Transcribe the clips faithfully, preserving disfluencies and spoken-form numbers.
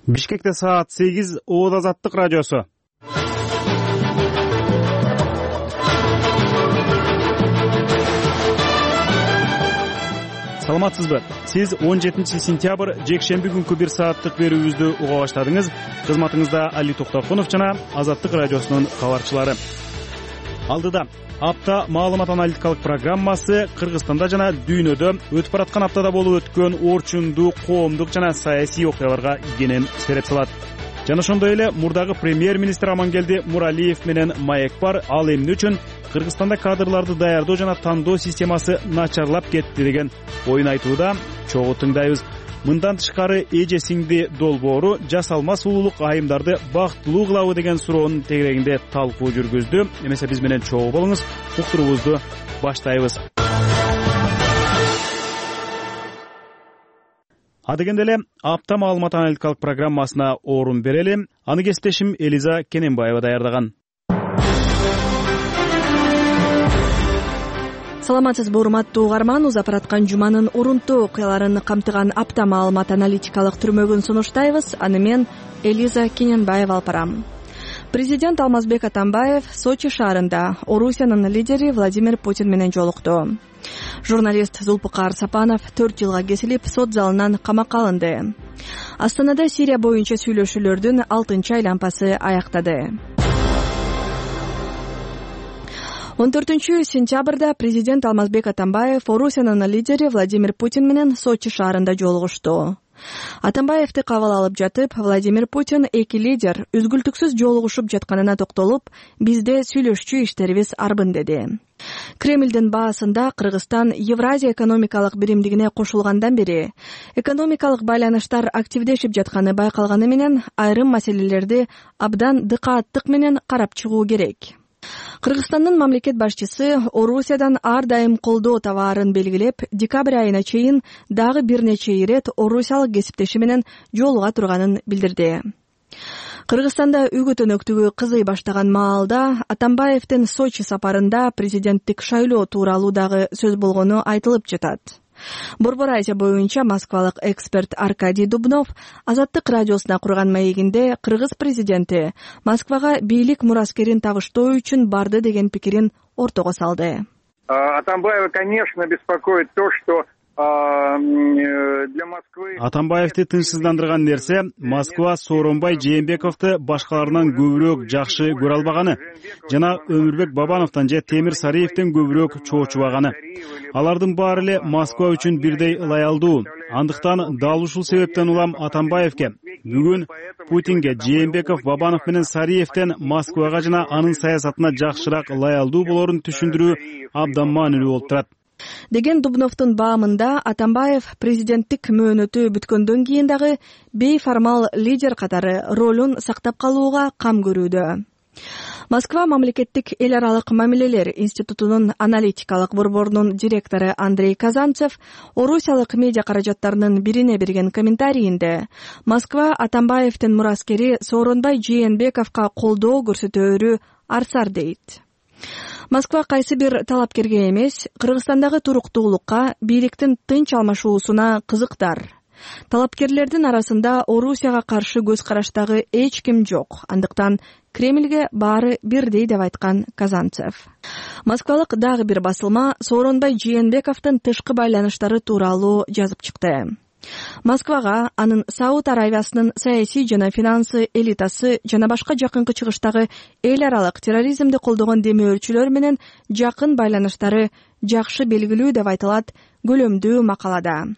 Бишкекте саат сегиз, Ооз Азаттык радиосу. Саламатсызбы? Сиз он жетинчи сентябрь жекшемби күнкү бир сааттык берүүбүздү уга баштадыңыз. Кызматыңызда Али Токтокунов жана Азаттык радиосунун кабарчылары. Алдыда апта маалымат аналитикалык программасы Кыргызстанда жана дүйнөдө өтүп бараткан аптада болуп өткөн орчундуу, коомдук жана саясий окуяларга кенен сереп салат. Жана ошондой эле мурдагы премьер-министр Амангелди Муралиев менен маек бар. Ал эмне үчүн Кыргызстанда кадрларды даярдоо жана тандоо системасы начарлап кетти деген оюн айтууда чогуу тыңдайбыз. Мындан тышкары эже сиңди долбоору жасалмас улуулук айымдарды бактылуу кылабы деген суроонун тегерегинде талкуу жүргүздү. Эмесе биз менен чогуу болуңуз. Уктуруубузду баштайбыз. Адегенде эле апта маалымат аналитикалык программасына орун берели. Аны кесиптешим Элиза Кененбаева даярдаган. Саламатсызбы, урматтуу угарман. Узап бараткан жуманын урунтуу окуяларын камтыган апта маалымат аналитикалык түрмөгүн сунуштайбыз. Аны мен Элиза Кененбаева алып барам. Президент Алмазбек Атамбаев Сочи шаарында Орусиянын лидери Владимир Путин менен жолукту. Журналист Зулпукар Сапанов төрт жылга кесилип сот залынан камакка алынды. Астанада Сирия боюнча сүйлөшүүлөрдүн алтынчы айланпасы аяктады. он төртүнчү сентябрда президент Алмазбек Атамбаев Орусиянын лидери Владимир Путин менен Сочи шаарында жолугушту. Атамбаевди кабыл алып жатып, Владимир Путин эки лидер үзгүлтүксүз жолугушуп жатканына токтолуп, бизде сүйлөшчү иштерибиз арбын деди. Кремлдин баасында Кыргызстан Евразия экономикалык биримдигине кошулгандан бери экономикалык байланыштар активдешип жатканы байкалганы менен айрым маселелерди абдан дыкааттык менен карап чыгуу керек. Кыргызстандын мамлекет башчысы Орусиядан ар дайым колдоо табаарын белгилеп, декабрь айына чейин дагы бир нече ирет орусиялык кесиптеши менен жолуга турганын билдирди. Кыргызстанда үгүт-өнөктүгү кызый баштаган маалда Атамбаевдин Сочи сапарында президенттик шайлоо тууралуу дагы сөз болгону айтылып жатат. Борбор Азия боюнча москвалык эксперт Аркадий Дубнов Азаттык радиосуна курган маегинде Кыргыз президенти Москвага бийлик мураскерин табыштоо үчүн барды деген пикирин ортого салды. Атамбаева, конечно, беспокоит то, что для Москвы... Атамбаевди тынчсыздандырган нерсе Москва Сооронбай Жээнбековду башкаларынан көбүрөөк жакшы көрө албаганы жана Өмүрбек Бабановдон же Темир Сариевден көбүрөөк чоочубаганы. Алардын баары эле Москва үчүн бирдей ылайалдуу. Андыктан дал ушул себептен улам Атамбаевге бүгүн Путинге Жээнбеков, Бабанов менен Сариевден Москвага жана анын саясатына жакшыраак ылайалдуу болорун түшүндүрүү абдан маанилүү болуп турат. Деген Дубновдун баамында Атамбаев президенттик мөөнөтү бүткөндөн кийин дагы бейформал лидер катары ролун сактап калууга кам көрүүдө. Москва мамлекеттик эл аралык мамилелер институтунун аналитикалык борборунун директору Андрей Казанцев орусиялык медиа каражаттарынын бирине берген комментарийинде Москва Атамбаевдин мураскери Сооронбай Жээнбековго колдоо көрсөтөөрү арсар дейт. Москва кайсы бир талапкерге эмес, Кыргызстандагы туруктуулукка, бийликтин тынч алмашуусуна кызыктар. Талапкерлердин арасында Орусияга каршы көз караштагы эч ким жок. Андыктан Кремлге баары бирдей деп айткан Казанцев. Москвалык дагы бир басылма Сооронбай Жээнбековдун тышкы байланыштары тууралуу жазып чыкты. Москвага анын Сауд Аравиясынын саясий жана финансы элитасы жана башка жакынкы чыгыштагы эл аралык терроризмди колдогон демөөрчүлөр менен жакын байланыштары жакшы белгилүү деп айтылат көлөмдүү макалада.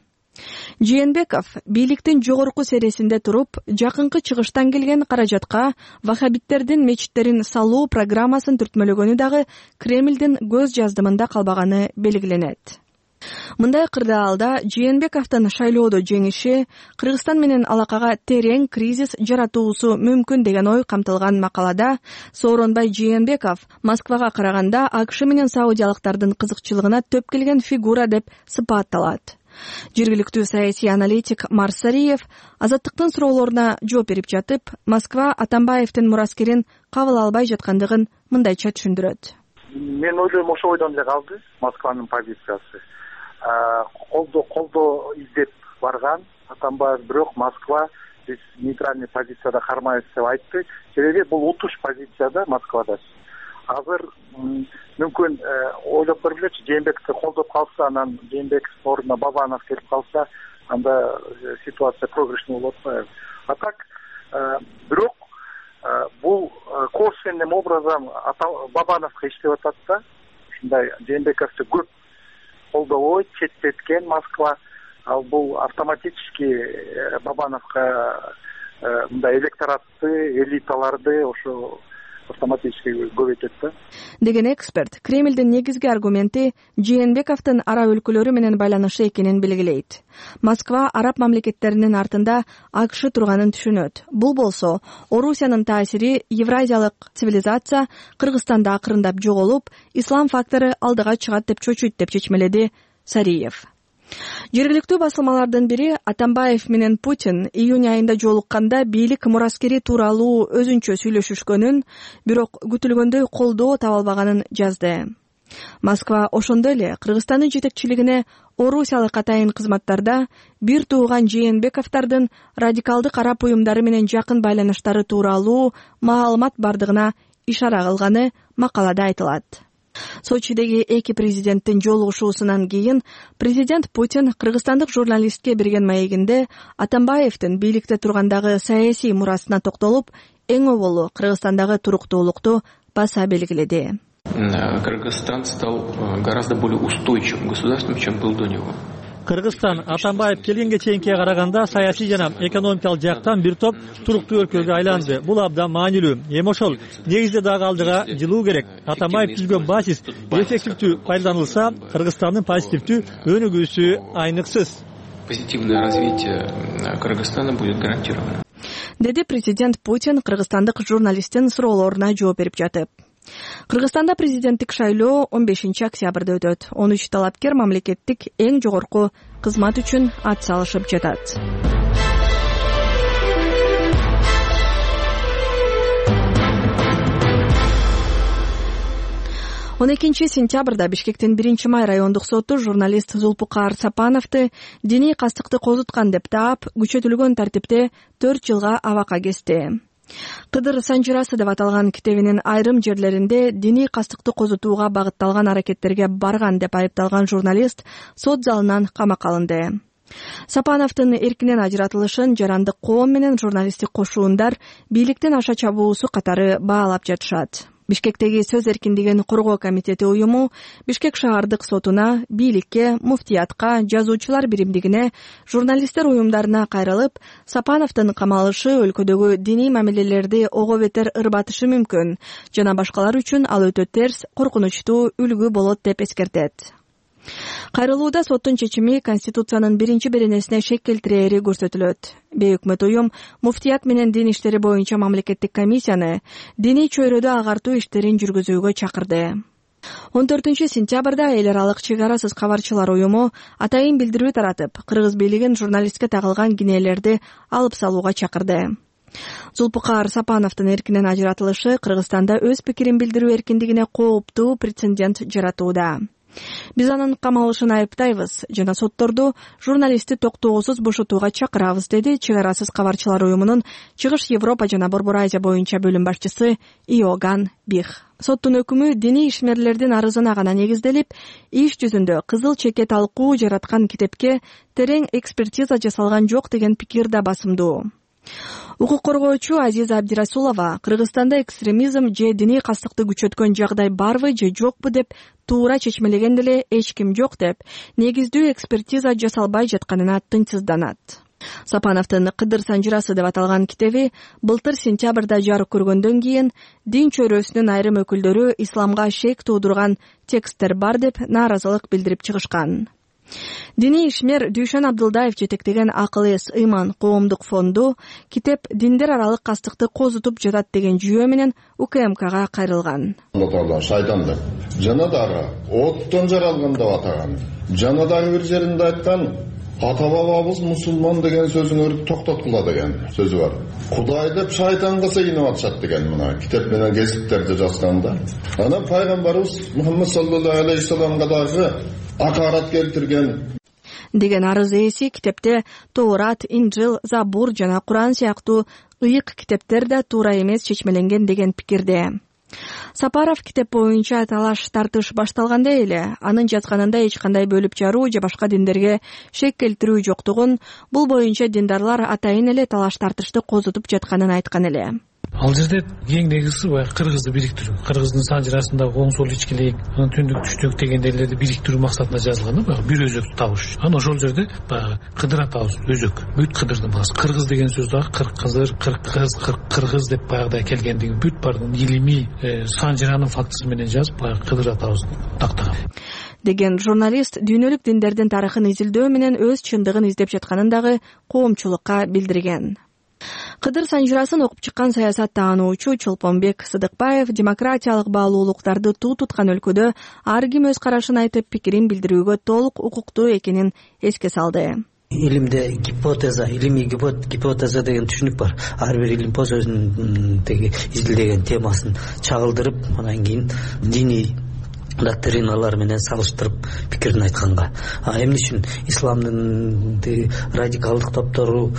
Жээнбеков бийликтин жогорку сересинде туруп, жакынкы чыгыштан келген каражатка вахабиттердин мечиттерин салуу программасын түртмөлөгөнү дагы Кремлдин көз жаздымында калбаганы белгиленет. Мындай кырдаалда Жээнбековдун шайлоодо жеңиши Кыргызстан менен алакага терең кризис жаратуусу мүмкүн деген ой камтылган макалада Сооронбай Жээнбеков Москвага караганда АКШ менен саудиялыктардын кызыкчылыгына төп келген фигура деп сыпатталат. Жергиликтүү саясий аналитик Марс Сариев Азаттыктын суроолоруна жооп берип жатып, Москва Атамбаевдин мураскерин кабыл албай жаткандыгын мындайча түшүндүрөт. Мен ойлойм ошо ойдон эле калды Москванын позициясы. Колдо колдо издеп барган Атамбаев, бирок Москва биз нейтральный позицияда кармайбыз деп айтты. Себеби бул утуш позицияда Москвада. Азыр мүмкүн ойлоп көргүлөчү, Жээнбековду колдоп калса, анан Жээнбеков ордуна Бабанов келип калса, анда ситуация прогрешный болот атпайбы. А так, бирок бул косвенным образом Бабановго иштеп атат да. Ушундай Жээнбековду көп колдобой, четтеткен Москва. Ал бул автоматически Бабановго мындай электоратты, элиталарды ошо автоматически көбөйтөт да. Деген эксперт Кремлдин негизги аргументи Жээнбековдун араб өлкөлөрү менен байланышы экенин белгилейт. Москва араб мамлекеттеринин артында АКШ турганын түшүнөт. Бул болсо, Орусиянын таасири евразиялык цивилизация Кыргызстанда акырындап жоголуп, ислам фактору алдыга чыгат деп чочуйт деп чечмеледи Сариев. Жергиликтүү басылмалардын бири Атамбаев менен Путин июнь айында жолукканда бийлик мураскери тууралуу өзүнчө сүйлөшүшкөнүн, бирок күтүлгөндөй колдоо таба албаганын жазды. Москва ошондой эле Кыргызстандын жетекчилигине орусиялык атайын кызматтарда бир тууган Жээнбековдордун радикалдык араб уюмдары менен жакын байланыштары тууралуу маалымат бардыгына ишара кылганы макалада айтылат. Сочидеги эки президенттин жолугушуусунан кийин президент Путин кыргызстандык журналистке берген маегинде Атамбаевдин бийликте тургандагы саясий мурасына токтолуп, эң оболу Кыргызстандагы туруктуулукту баса белгиледи. Кыргызстан стал гораздо более устойчивым государством, чем был до него. Кыргызстан Атамбаев келгенге чейинкиге караганда саясий жана экономикалык жактан бир топ туруктуу өлкөгө айланды. Бул абдан маанилүү. Эми ошол негизде дагы алдыга жылуу керек. Атамбаев түзгөн базис эффективдүү пайдаланылса, Кыргызстандын позитивдүү өнүгүүсү айныксыз. Позитивное развитие Кыргызстана будет гарантировано. Деди президент Путин кыргызстандык журналисттин суроолоруна жооп берип жатып. Кыргызстанда президенттик шайлоо он бешинчи октябрда өтөт. он үч талапкер мамлекеттик эң жогорку кызмат үчүн ат салышып жатат. он экинчи сентябрда Бишкектин биринчи май райондук соту журналист Зулпукар Сапановду диний кастыкты козуткан деп таап, күчөтүлгөн тартипте төрт жылга абакка кести. Кыдыр Санжирасы деп аталган китебинин айрым жерлеринде диний кастыкты козутууга багытталган аракеттерге барган деп айыпталган журналист сот залынан камакка алынды. Сапановдун эркинен ажыратылышын жарандык коом менен журналисттик кошуундар бийликтин аша чабуусу катары баалап жатышат. Бишкектеги сөз эркиндигин коргоо комитети уюму Бишкек шаардык сотуна, бийликке, муфтиятка, жазуучулар биримдигине, журналисттер уюмдарына кайрылып, Сапановдун камалышы өлкөдөгү диний мамилелерди ого бетер ырбатышы мүмкүн жана башкалар үчүн ал өтө терс, коркунучтуу үлгү болот деп эскертет. Кайрылууда соттун чечими Конституциянын биринчи беренесине шек келтирери көрсөтүлөт. Бейөкмөт уюм муфтият менен дин иштери боюнча мамлекеттик комиссияны диний чөйрөдө агартуу иштерин жүргүзүүгө чакырды. он төртүнчү сентябрда эл аралык чек арасыз кабарчылар уюму атайын билдирүү таратып, кыргыз бийлигин журналистке тагылган кинелерди алып салууга чакырды. Зулпукар Сапановдун эркинен ажыратылышы Кыргызстанда өз пикирин билдирүү эркиндигине кооптуу прецедент жаратууда. Биз анын камалышын айыптайбыз жана сотторду журналистти токтоосуз бошотууга чакырабыз, деди чек арасыз кабарчылар уюмунун Чыгыш Европа жана Борбор Азия боюнча бөлүм башчысы Иоган Бих. Соттун өкүмү диний ишмерлердин арызына гана негизделип, иш жүзүндө кызыл чекке талкуу жараткан китепке терең экспертиза жасалган жок деген пикир да басымдуу. Укук коргоочу Азиза Абдирасулова Кыргызстанда экстремизм же диний кастыкты күчөткөн жагдай барбы же жокпу деп туура чечмелеген деле эч ким жок деп негиздүү экспертиза жасалбай жатканына тынчсызданат. Сапановдун Кыдыр Санжирасы деп аталган китеби былтыр сентябрда жарык көргөндөн кийин дин чөйрөсүнүн айрым өкүлдөрү исламга шек туудурган тексттер бар деп нааразылык билдирип чыгышкан. Диний ишмер Дүйшөн Абдылдаев жетектеген Акыл эс ыйман коомдук фонду китеп диндер аралык кастыкты козутуп жатат деген жүйө менен У К М Кга кайрылган. Шайтанды жана дагы оттон жаралган деп атаган. Жана дагы бир жеринде айткан ата бабабыз мусулман деген сөзүңөрдү токтоткула деген сөзү бар. Кудай деп шайтанга сыйынып атышат деген мына китеп менен кесиптерди жазганда. Анан пайгамбарыбыз Мухаммад саллаллаху алейхи вассаламга дагы акарат келтирген. деген арыз ээси китепте Тоорат, Инжил, Забур жана Куран сыяктуу ыйык китептер да туура эмес чечмеленген деген пикирде. Сапаров китеп боюнча талаш тартыш башталганда эле анын жазганында эч кандай бөлүп жаруу же башка диндерге шек келтирүү жоктугун, бул боюнча диндарлар атайын эле талаш тартышты козутуп жатканын айткан эле. Ал жерде эң негизги баягы кыргызды бириктирүү, кыргыздын санжырасындагы оң сол ичкилик, анан түндүк түштүк дегендейлерди бириктирүү максатында жазылган, баягы бир өзөктү табыш. Анан ошол жерде баягы Кыдыр атабыз өзөк, бүт Кыдырдын баасы. Кыргыз деген сөз дагы кырк кызыр, кырк кыз, кырк кыргыз деп баягыдай келгендиги бүт бардын илимий санжыранын фактысы менен жазып, баягы Кыдыр атабыз тактаган деген журналист дүйнөлүк диндердин тарыхын изилдөө менен өз чындыгын издеп жатканын дагы коомчулукка билдирген. Кыдыр санжырасын окуп чыккан саясат таануучу Чолпонбек Сыдыкбаев демократиялык баалуулуктарды туу туткан өлкөдө ар ким өз карашын айтып пикирин билдирүүгө толук укуктуу экенин эске салды. Илимде гипотеза, илимий гипотеза деген түшүнүк бар. Ар бир илим боз өзүнүн теги изилдеген темасын чагылдырып, анан кийин диний доктриналар менен салыштырып пикирин айтканга. Эмне үчүн исламдын радикалдык топтору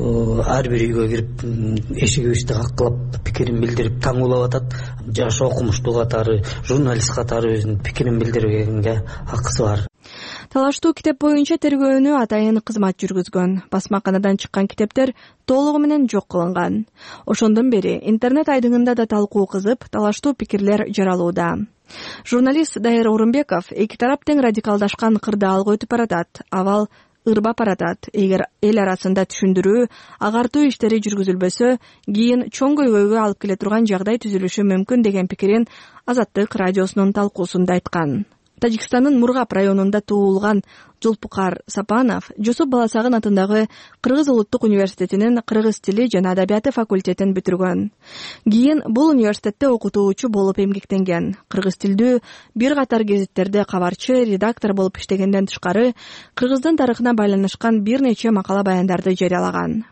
ар бир үйгө кирип эшигибизди каккылап пикирин билдирип таңуулап атат. Жаш окумуштуу катары, журналист катары өзүнүн пикирин билдиргенге акысы бар. Талаштуу китеп боюнча тергөөнү атайын кызмат жүргүзгөн. Басмаканадан чыккан китептер толугу менен жок кылынган. Ошондон бери интернет айдыңында да талкуу кызып, талаштуу пикирлер жаралууда. Журналист Дайыр Орунбеков эки тарап тең радикалдашкан кырдаалга өтүп баратат, абал ырбап баратат. Эгер эл арасында түшүндүрүү, агартуу иштери жүргүзүлбөсө, кийин чоң көйгөйгө алып келе турган жагдай түзүлүшү мүмкүн деген пикирин Азаттык радиосунун талкуусунда айткан. Тажикстандын Мургап районунда туулган Жолпукар Сапанов Жусуп Баласагын атындагы Кыргыз улуттук университетинин кыргыз тили жана адабияты факультетин бүтүргөн. Кийин бул университетте окутуучу болуп эмгектенген. Кыргыз тилдүү бир катар гезиттерде кабарчы, редактор болуп иштегенден тышкары, кыргыздын тарыхына байланышкан бир нече макала баяндарды жарыялаган.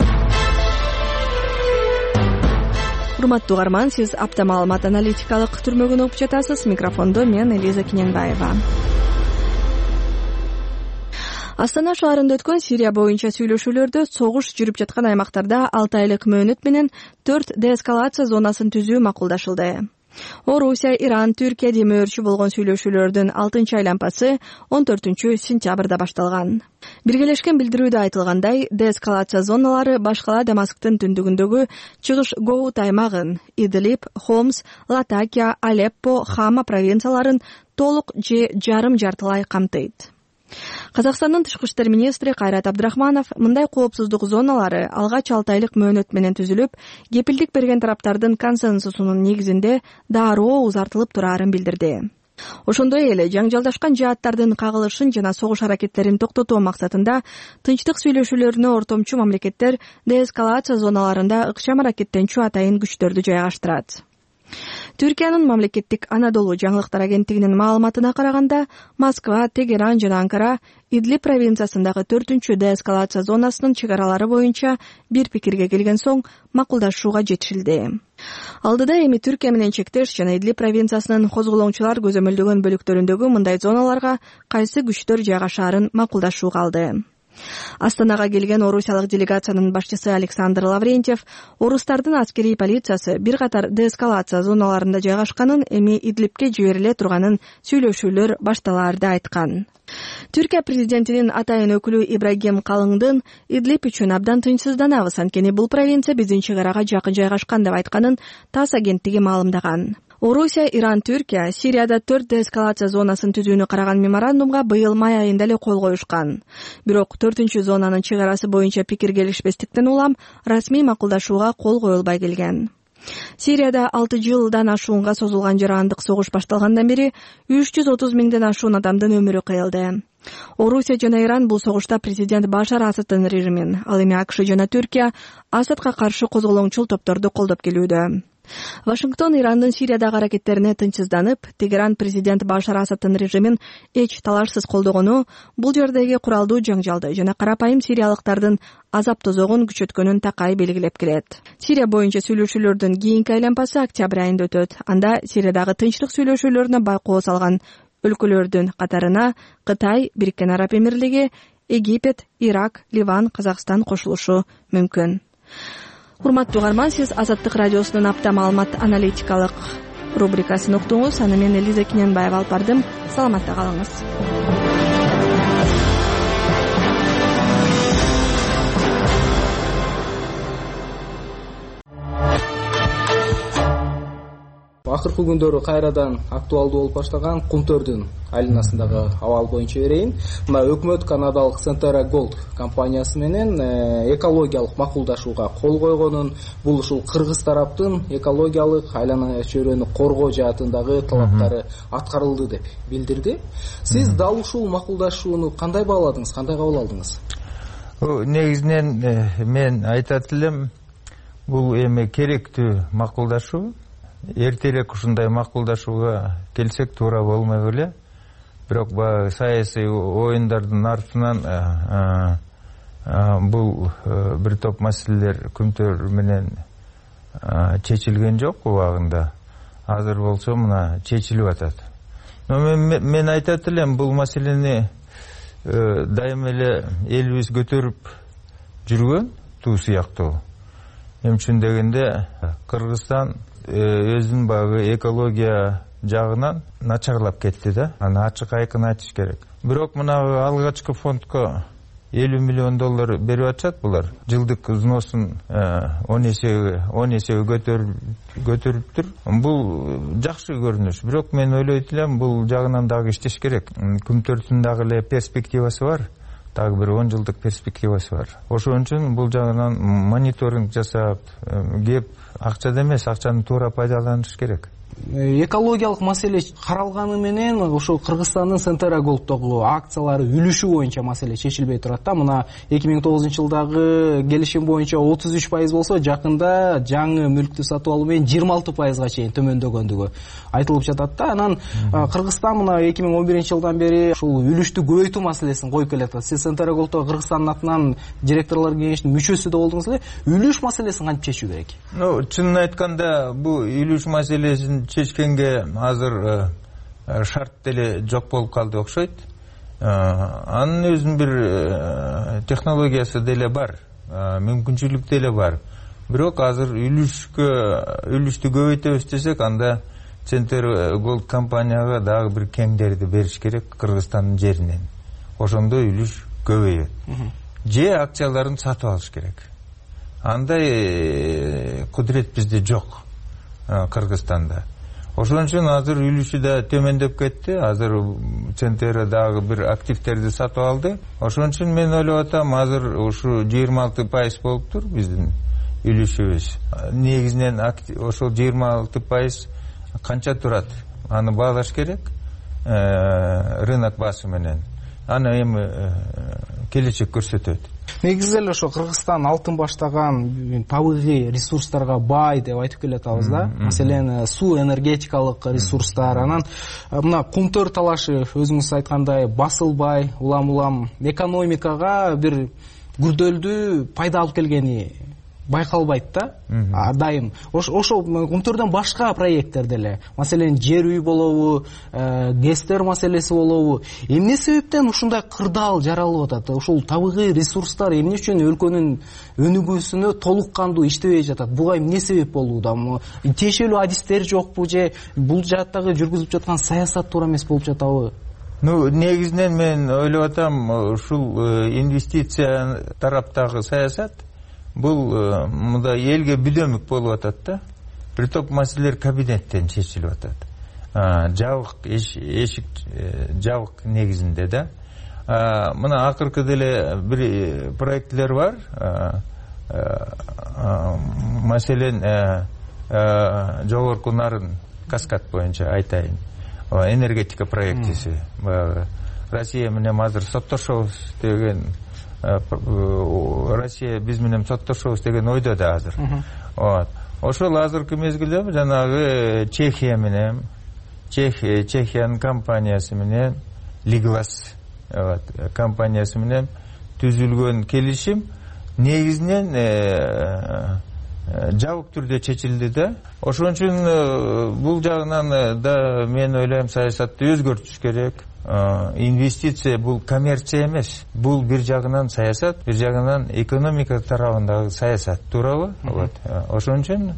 Урматтуу угарман, сиз апта маалымат аналитикалык түрмөгүн угуп жатасыз. Микрофондо мен Элиза Кененбаева. Астана шаарында өткөн Сирия боюнча сүйлөшүүлөрдө согуш жүрүп жаткан аймактарда алты айлык мөөнөт менен төрт деэскалация зонасын түзүү макулдашылды. Орусия, Иран, Түркия демөөрчү болгон сүйлөшүүлөрдүн алтынчы айланпасы он төртүнчү сентябрда башталган. Биргелешкен билдирүүдө айтылгандай, деэскалация зоналары башкала Дамасктын түндүгүндөгү чыгыш Гоут аймагын, Идлиб, Хомс, Латакия, Алеппо, Хама провинцияларын толук же жарым жартылай камтыйт. Казакстандын тышкы иштер министри Кайрат Абдрахманов мындай коопсуздук зоналары алгач алты айлык мөөнөт менен түзүлүп, кепилдик берген тараптардын консенсусунун негизинде дароо узартылып турарын билдирди. Ошондой эле жаңжалдашкан жааттардын кагылышын жана согуш аракеттерин токтотуу максатында тынчтык сүйлөшүүлөрүнө ортомчу мамлекеттер деэскалация зоналарында ыкчам аракеттенчү атайын күчтөрдү жайгаштырат. Түркиянын мамлекеттик Анадолу жаңылыктар агенттигинин маалыматына караганда, Москва, Тегеран жана Анкара Идлиб провинциясындагы төртүнчү деэскалация зонасынын чегаралары боюнча бир пикирге келген соң макулдашууга жетишилди. Алдыда эми Түркия менен чектеш жана Идлиб провинциясынын козголоңчулар көзөмөлдөгөн бөлүктөрүндөгү мындай зоналарга кайсы күчтөр жайгашаарын макулдашуу калды. Астанага келген орусиялык делегациянын башчысы Александр Лаврентьев орустардын аскерий полициясы бир катар деэскалация зоналарында жайгашканын, эми Идлибке жибериле турганын сүйлөшүүлөр башталаарда айткан. Түркия президентинин атайын өкүлү Ибрагим Калыңдын Идлиб үчүн абдан тынчсызданабыз, анткени бул провинция биздин чегарага жакын жайгашкан деп айтканын ТАСС агенттиги маалымдаган. Орусия, Иран, Түркия Сирияда төрт деэскалация зонасын түзүүнү караган меморандумга быйыл май айында эле кол коюшкан. Бирок төртүнчү зонанын чегарасы боюнча пикир келишпестиктен улам расмий макулдашууга кол коюлбай келген. Сирияда алты жылдан ашуунга созулган жарандык согуш башталгандан бери үч жүз отуз миңден ашуун адамдын өмүрү кыйылды. Орусия жана Иран бул согушта президент Башар Асаддын режимин, ал эми АКШ жана Түркия Асадка каршы козголоңчул топторду колдоп келүүдө. Вашингтон Ирандын Сириядагы аракеттерине тынчсызданып, Тегеран президент Башар Асаддын режимин эч талашсыз колдогону бул жердеги куралдуу жаңжалды жана карапайым сириялыктардын азап тозогун күчөткөнүн такай белгилеп келет. Сирия боюнча сүйлөшүүлөрдүн кийинки айланпасы октябрь айында өтөт. Анда Сириядагы тынчтык сүйлөшүүлөрүнө байкоо салган өлкөлөрдүн катарына Кытай, Бириккен Араб Эмирлиги, Египет, Ирак, Ливан, Казакстан кошулушу мүмкүн. Урматтуу угарман, сиз Азаттык радиосунун апта маалымат аналитикалык рубрикасын уктуңуз. Аны мен Элиза Кененбаева алып бардым. Саламатта калыңыз. Акыркы күндөрү кайрадан актуалдуу болуп баштаган Кумтөрдүн айланасындагы абал боюнча берейин. Мына өкмөт канадалык Centera Gold компаниясы менен экологиялык макулдашууга кол койгонун, бул ушул кыргыз тараптын экологиялык айлана чөйрөнү коргоо жаатындагы талаптары аткарылды деп билдирди. Сиз дал ушул макулдашууну кандай бааладыңыз, кандай кабыл алдыңыз? Негизинен мен айтат элем, бул эми керектүү макулдашуу. Эртерээк ушундай макулдашууга келсек туура болмой беле. Бирок баягы саясий оюндардын артынан бул бир топ маселелер Күмтөр менен чечилген жок убагында. Азыр болсо мына чечилип атат. Но мен, мен айтат элем, бул маселени дайыма эле элибиз көтөрүп жүргөн туу сыяктуу. Эмне үчүн дегенде Кыргызстан өзүнүн баягы экология жагынан начарлап кетти да. Аны ачык айкын айтыш керек. Бирок мына алгачкы фондко элүү миллион доллар берип атышат булар. Жылдык взносун он эсеге он эсеге көтөрүптүр. Бул жакшы көрүнүш. Бирок мен ойлойт элем, бул жагынан дагы иштеш керек. Күмтөрдүн дагы эле перспективасы бар. Дагы бир он жылдык перспективасы бар. Ошон үчүн бул жагынан мониторинг жасап, кеп акчада эмес, акчаны туура пайдаланыш керек. Экологиялык маселе каралганы менен ошо Кыргызстандын Centera Gold'догу акциялары үлүшү боюнча маселе чечилбей турат да. Мына эки миң тогузунчу жылдагы келишим боюнча отуз үч пайыз болсо, жакында жаңы мүлктү сатып алуу менен жыйырма алты пайызга чейин төмөндөгөндүгү айтылып жатат да. Анан Кыргызстан мына эки миң он биринчи жылдан бери ушул үлүштү көбөйтүү маселесин коюп келатат. Сиз Centera Gold'до Кыргызстандын атынан директорлор кеңешинин мүчөсү да болдуңуз эле. Үлүш маселесин кантип чечүү керек? Ну, чынын айтканда, бул үлүш маселесин чечкенге азыр шарт деле жок болуп калды окшойт. Анын өзүнүн бир технологиясы деле бар, мүмкүнчүлүк деле бар. Бирок азыр үлүшкө үлүштү көбөйтөбүз десек, анда Centera Gold компанияга дагы бир кеңдерди бериш керек Кыргызстандын жеринен. Ошондо үлүш көбөйөт. Же акцияларын сатып алыш керек. Андай кудурет бизде жок Кыргызстанда. Ошон үчүн азыр үлүшү да төмөндөп кетти. Азыр Centera дагы бир активтерди сатып алды. Ошон үчүн мен ойлоп атам, азыр ушу жыйырма алты пайыз болуптур биздин үлүшүбүз. Негизинен ошол жыйырма алты пайыз канча турат? Аны баалаш керек рынок баасы менен. Аны эми келечек көрсөтөт. Негизи эле ошо Кыргызстан алтын баштаган табигый ресурстарга бай деп айтып келатабыз да. Маселен, суу энергетикалык ресурстар, анан мына Кумтөр талашы өзүңүз айткандай басылбай, улам-улам экономикага бир күрдөлдүү пайда алып келгени байкалбайт да. Дайым. Ошо Кумтөрдөн башка проекттер деле, маселен жер үй болобу, гэстер маселеси болобу, эмне себептен ушундай кырдаал жаралып атат? Ушул табигый ресурстар эмне үчүн өлкөнүн өнүгүүсүнө толук кандуу иштебей жатат? Буга эмне себеп болууда? Тиешелүү адистер жокпу же бул жааттагы жүргүзүп жаткан саясат туура эмес болуп жатабы? Ну, негизинен мен ойлоп атам, ушул инвестиция тараптагы саясат бул мында элге бүдөмүк болуп атат да. Бир топ маселелер кабинеттен чечилип атат. Жабык эшик жабык негизинде да. Мына акыркы деле бир проекттер бар. Маселен жогорку нарын каскад боюнча айтайын. Энергетика проектиси. Россия менен азыр соттошобуз деген, Россия биз менен соттошобуз деген ойдо да азыр. Ошол азыркы мезгилде жанагы Чехия менен, Чехиянын компаниясы менен, Liglas компаниясы менен түзүлгөн келишим негизинен жабык түрдө чечилди да. Ошон үчүн бул жагынан да мен ойлойм, саясатты өзгөртүш керек. инвестиция бул коммерция эмес, бул бир жагынан саясат, бир жагынан экономика тарабындагы саясат, туурабы? Вот. Ошон үчүн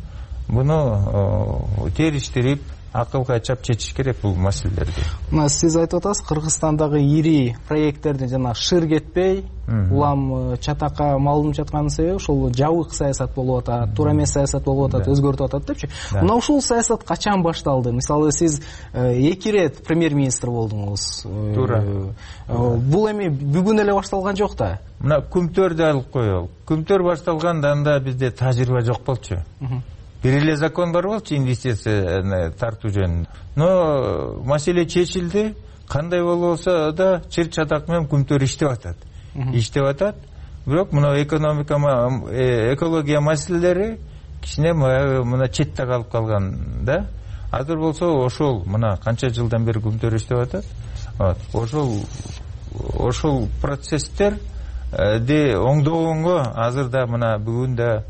буну териштирип акыл кайчап чечиш керек бул маселелерди. Мына сиз айтып атасыз, Кыргызстандагы ири проекттерди жана шыр кетпей, улам чатакка малынып жатканын себеби ошол жабык саясат болуп атат, туура эмес саясат болуп атат, өзгөртүп атат депчи. Мына ушул саясат качан башталды? Мисалы сиз эки ирет премьер-министр болдуңуз. Туура. Бул эми бүгүн эле башталган жок да. Мына күмтөрдү алып коелу. Күмтөр башталганда анда бизде тажрыйба жок болчу. Бир эле закон бар болчу инвестицияны тартуу жөнүндө. Но маселе чечилди. Кандай болбосо да чыр чатак менен күмтөр иштеп атат. Иштеп атат. Бирок мына экономика, экология маселелери кичине мына четте калып калган да. Азыр болсо ошол мына канча жылдан бери күмтөр иштеп атат. Вот. Ошол ошол процесстер де оңдогонго азыр да мына бүгүн да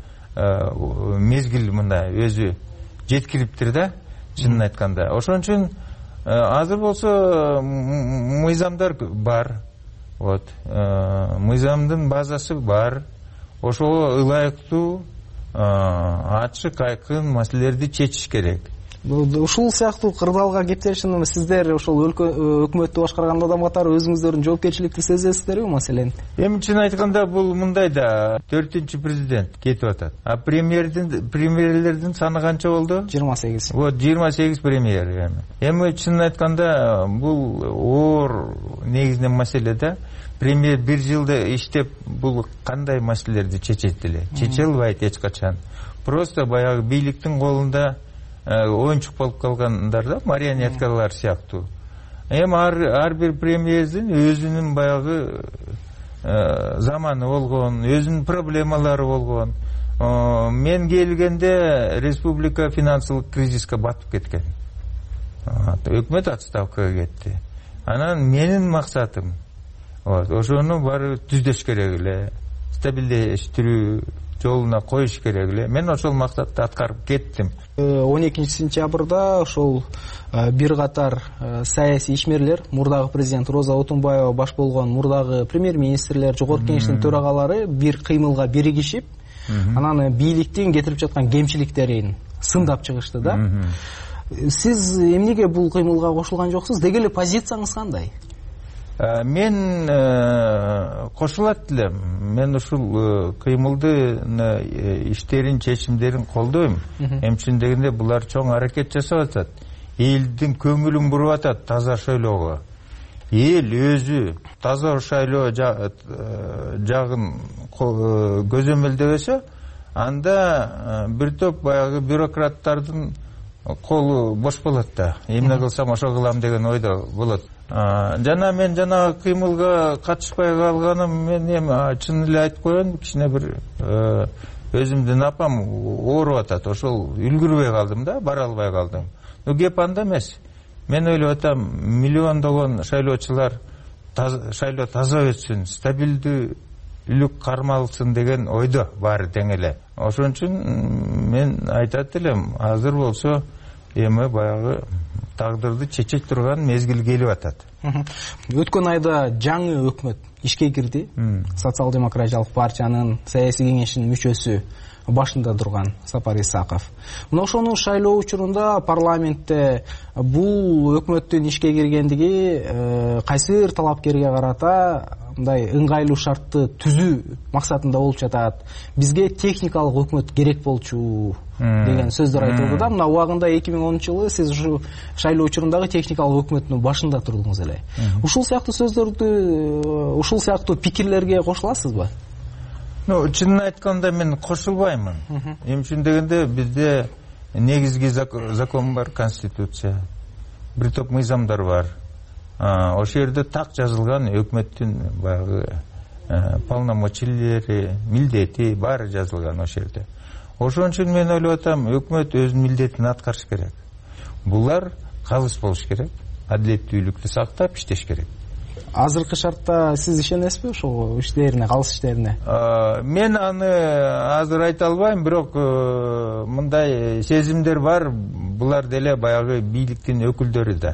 мезгил мында өзү жеткириптир да, чынын айтканда. Ошон үчүн азыр болсо мыйзамдар бар. Вот. Мыйзамдын базасы бар. Ошого ылайыктуу ачык айкын маселелерди чечиш керек. Ушул сыяктуу кырдаалга кептелишин сиздер ошол өкмөттү башкарган адам катары өзүңүздөрдүн жоопкерчиликти сезесиздерби маселени? Эми чын айтканда бул мындай да, төртүнчү президент кетип атат. А премьердин премьерлердин саны канча болду? жыйырма сегиз. Вот жыйырма сегиз премьер эми. Эми чын айтканда бул оор негизинен маселе да. Премьер бир жылда иштеп бул кандай маселелерди чечет эле? Чече албайт эч качан. Просто баягы бийликтин колунда оюнчук болуп калгандар да, марионеткалар сыяктуу. Эми ар бир премьердин өзүнүн баягы заманы болгон, өзүнүн проблемалары болгон. Мен келгенде республика финансылык кризиске батып кеткен. Өкмөт отставкага кетти. Анан менин максатым ошону баары түздөш керек эле, стабилдештирүү жолуна коюш керек эле. Мен ошол максатты аткарып кеттим. он экинчи сентябрда ошол бир катар саясий ишмерлер, мурдагы президент Роза Отунбаева баш болгон мурдагы премьер-министрлер, жогорку кеңештин төрагалары бир кыймылга биригишип, анан бийликтин кетирип жаткан кемчиликтерин сындап чыгышты да. Сиз эмнеге бул кыймылга кошулган жоксуз? Деги эле позицияңыз кандай? Мен кошулат элем. Мен ушул кыймылды иштерин, чечимдерин колдойм. Эмчин дегенде булар чоң аракет жасап атат. Элдин көңүлүн буруп атат таза шайлоого. Эл өзү таза шайлоо жагын көзөмөлдөбөсө, анда бир топ баягы бюрократтардын колу бош болот да. Эмне кылсам ошо кылам деген ойдо болот. Жана мен жана кыймылга катышпай калганым, мен эми чын эле айтып коеюн, кичине бир өзүмдүн апам ооруп атат. Ошол үлгүрбөй калдым да, бара албай калдым. Но кеп анда эмес. Мен ойлоп атам, миллиондогон шайлоочулар шайлоо таза өтсүн, стабилдүүлүк кармалсын деген ойдо баары тең эле. Ошон үчүн мен айтат элем, азыр болсо эми баягы тагдырды чече турган мезгил келип атат. Өткөн айда жаңы өкмөт ишке кирди. Социал-демократиялык партиянын саясий кеңешинин мүчөсү башында турган Сапар Исаков. Мына ошонун шайлоо учурунда парламентте бул өкмөттүн ишке киргендиги кайсы бир талапкерге карата мындай ыңгайлуу шартты түзүү максатында болуп жатат. Бизге техникалык өкмөт керек болчу деген сөздөр айтылды да. Мына убагында эки миң онунчу жылы сиз ушу шайлоо учурундагы техникалык өкмөттүн башында турдуңуз эле. Ушул сыяктуу сөздөрдү, ушул сыяктуу пикирлерге кошуласызбы? Ну, чынын айтканда мен кошулбаймын. Эми үчүн дегенде бизде негизги закон бар, конституция. Бир топ мыйзамдар бар. Ошол жерде так жазылган өкмөттүн баягы полномочиялери, милдети баары жазылган ошол жерде. Ошон үчүн мен ойлоп атам, өкмөт өзүнүн милдетин аткарыш керек. Булар калыс болуш керек, адилеттүүлүктү сактап иштеш керек. Азыркы шартта сиз ишенесизби ошол иштерине, калыс иштерине? Мен аны азыр айта албайм, бирок мындай сезимдер бар. Булар деле баягы бийликтин өкүлдөрү да.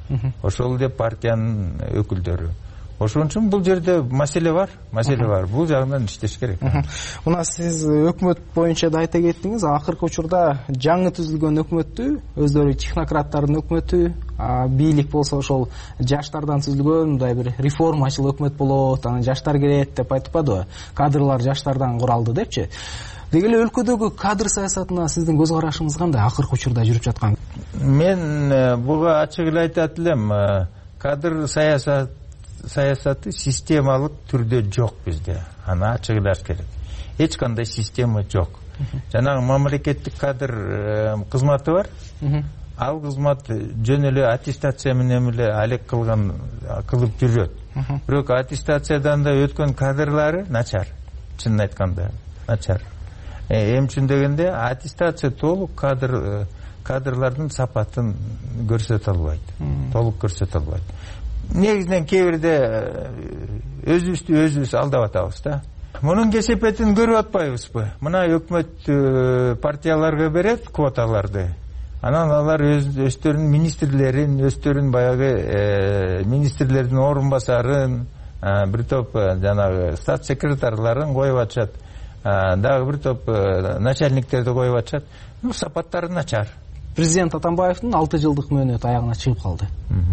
ошол деп партиянын өкүлдөрү. Ошон үчүн бул жерде маселе бар, маселе бар. Бул жагынан иштеш керек. Мына сиз өкмөт боюнча да айта кеттиңиз, акыркы учурда жаңы түзүлгөн өкмөттү, өздөрү технократтардын өкмөтү, бийлик болсо ошол жаштардан түзүлгөн мындай бир реформачыл өкмөт болот, анан жаштар кирет деп айтпадыбы? Кадрлар жаштардан куралды депчи. Деги эле өлкөдөгү кадр саясатына сиздин көз карашыңыз кандай акыркы учурда жүрүп жаткан? Мен буга ачык эле айтат элем, кадр саясат саясаты системалык түрдө жок bizde. Аны ачык эле керек. Эч кандай система жок. Жанагы мамлекеттик кадр кызматы бар. Ал кызмат жөн эле аттестация менен эле алек кылган кылып жүрөт. Бирок аттестациядан да өткөн кадрлары начар. Чынын айтканда, начар. Эми үчүн дегенде аттестация толук кадр кадрлардын сапатын көрсөтө албайт. Толук көрсөтө албайт. Негизинен кээ бирде өзүбүздү өзүбүз алдап атабыз да. Мунун кесепетин көрүп атпайбызбы? Мына өкмөт партияларга берет квоталарды. Анан алар өздөрүнүн министрлерин, өздөрүнүн баягы министрлердин орун басарын, бир топ жанагы стат секретарларын коюп атышат. Дагы бир топ начальниктерди коюп атышат. Ну, сапаттары начар. Президент Атамбаевдин алты жылдык мөөнөтү аягына чыгып калды.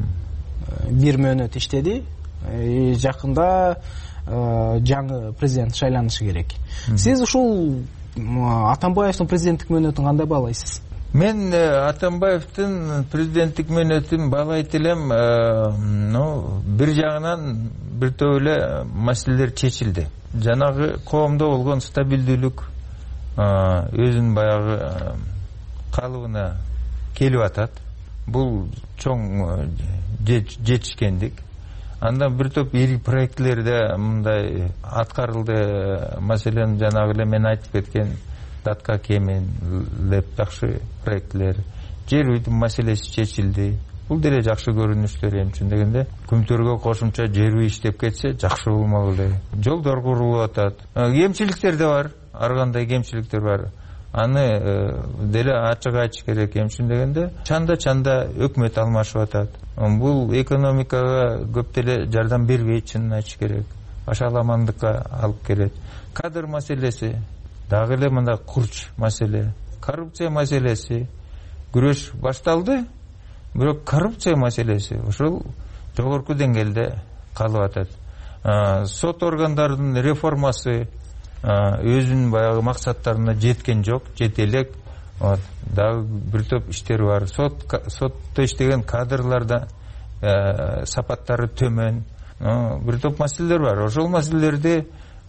Бир мөөнөт иштеди. Жакында жаңы президент шайланышы керек. Сиз ушул Атамбаевдин президенттик мөөнөтүн кандай баалайсыз? Мен Атамбаевдин президенттик мөөнөтүн баалайт элем, ну, бир жагынан бир топ эле маселелер чечилди. Жанагы коомдо болгон стабилдүүлүк өзүнүн баягы калыбына келип атат. Бул чоң жетишкендик. Андан бир топ ири проектлерде мындай аткарылды. Маселен, жанагы эле мен айтып кеткен датка кемин, леп жакшы проектлер. Жер үйдүн маселеси чечилди. Бул деле жакшы көрүнүштөр. Эми үчүн дегенде күмтөргө кошумча жер үй иштеп кетсе жакшы болмок эле. Жолдор курулуп атат. Кемчиликтер да бар. Ар кандай кемчиликтер бар. Аны деле ачык айтыш керек. Эми үчүн дегенде чанда-чанда өкмөт алмашып атат. Бул экономикага көп деле жардам бербейт, чынын айтыш керек. Башаламандыкка алып келет. Кадр маселеси дагы эле мындай курч маселе. Коррупция маселеси күрөш башталды. Бирок коррупция маселеси ошол жогорку деңгээлде калып атат. Сот органдарынын реформасы өзүнүн баягы максаттарына жеткен жок, жете элек. Дагы бир топ иштер бар. Сот сотто иштеген кадрларда сапаттары төмөн. Бир топ маселелер бар. Ошол маселелерди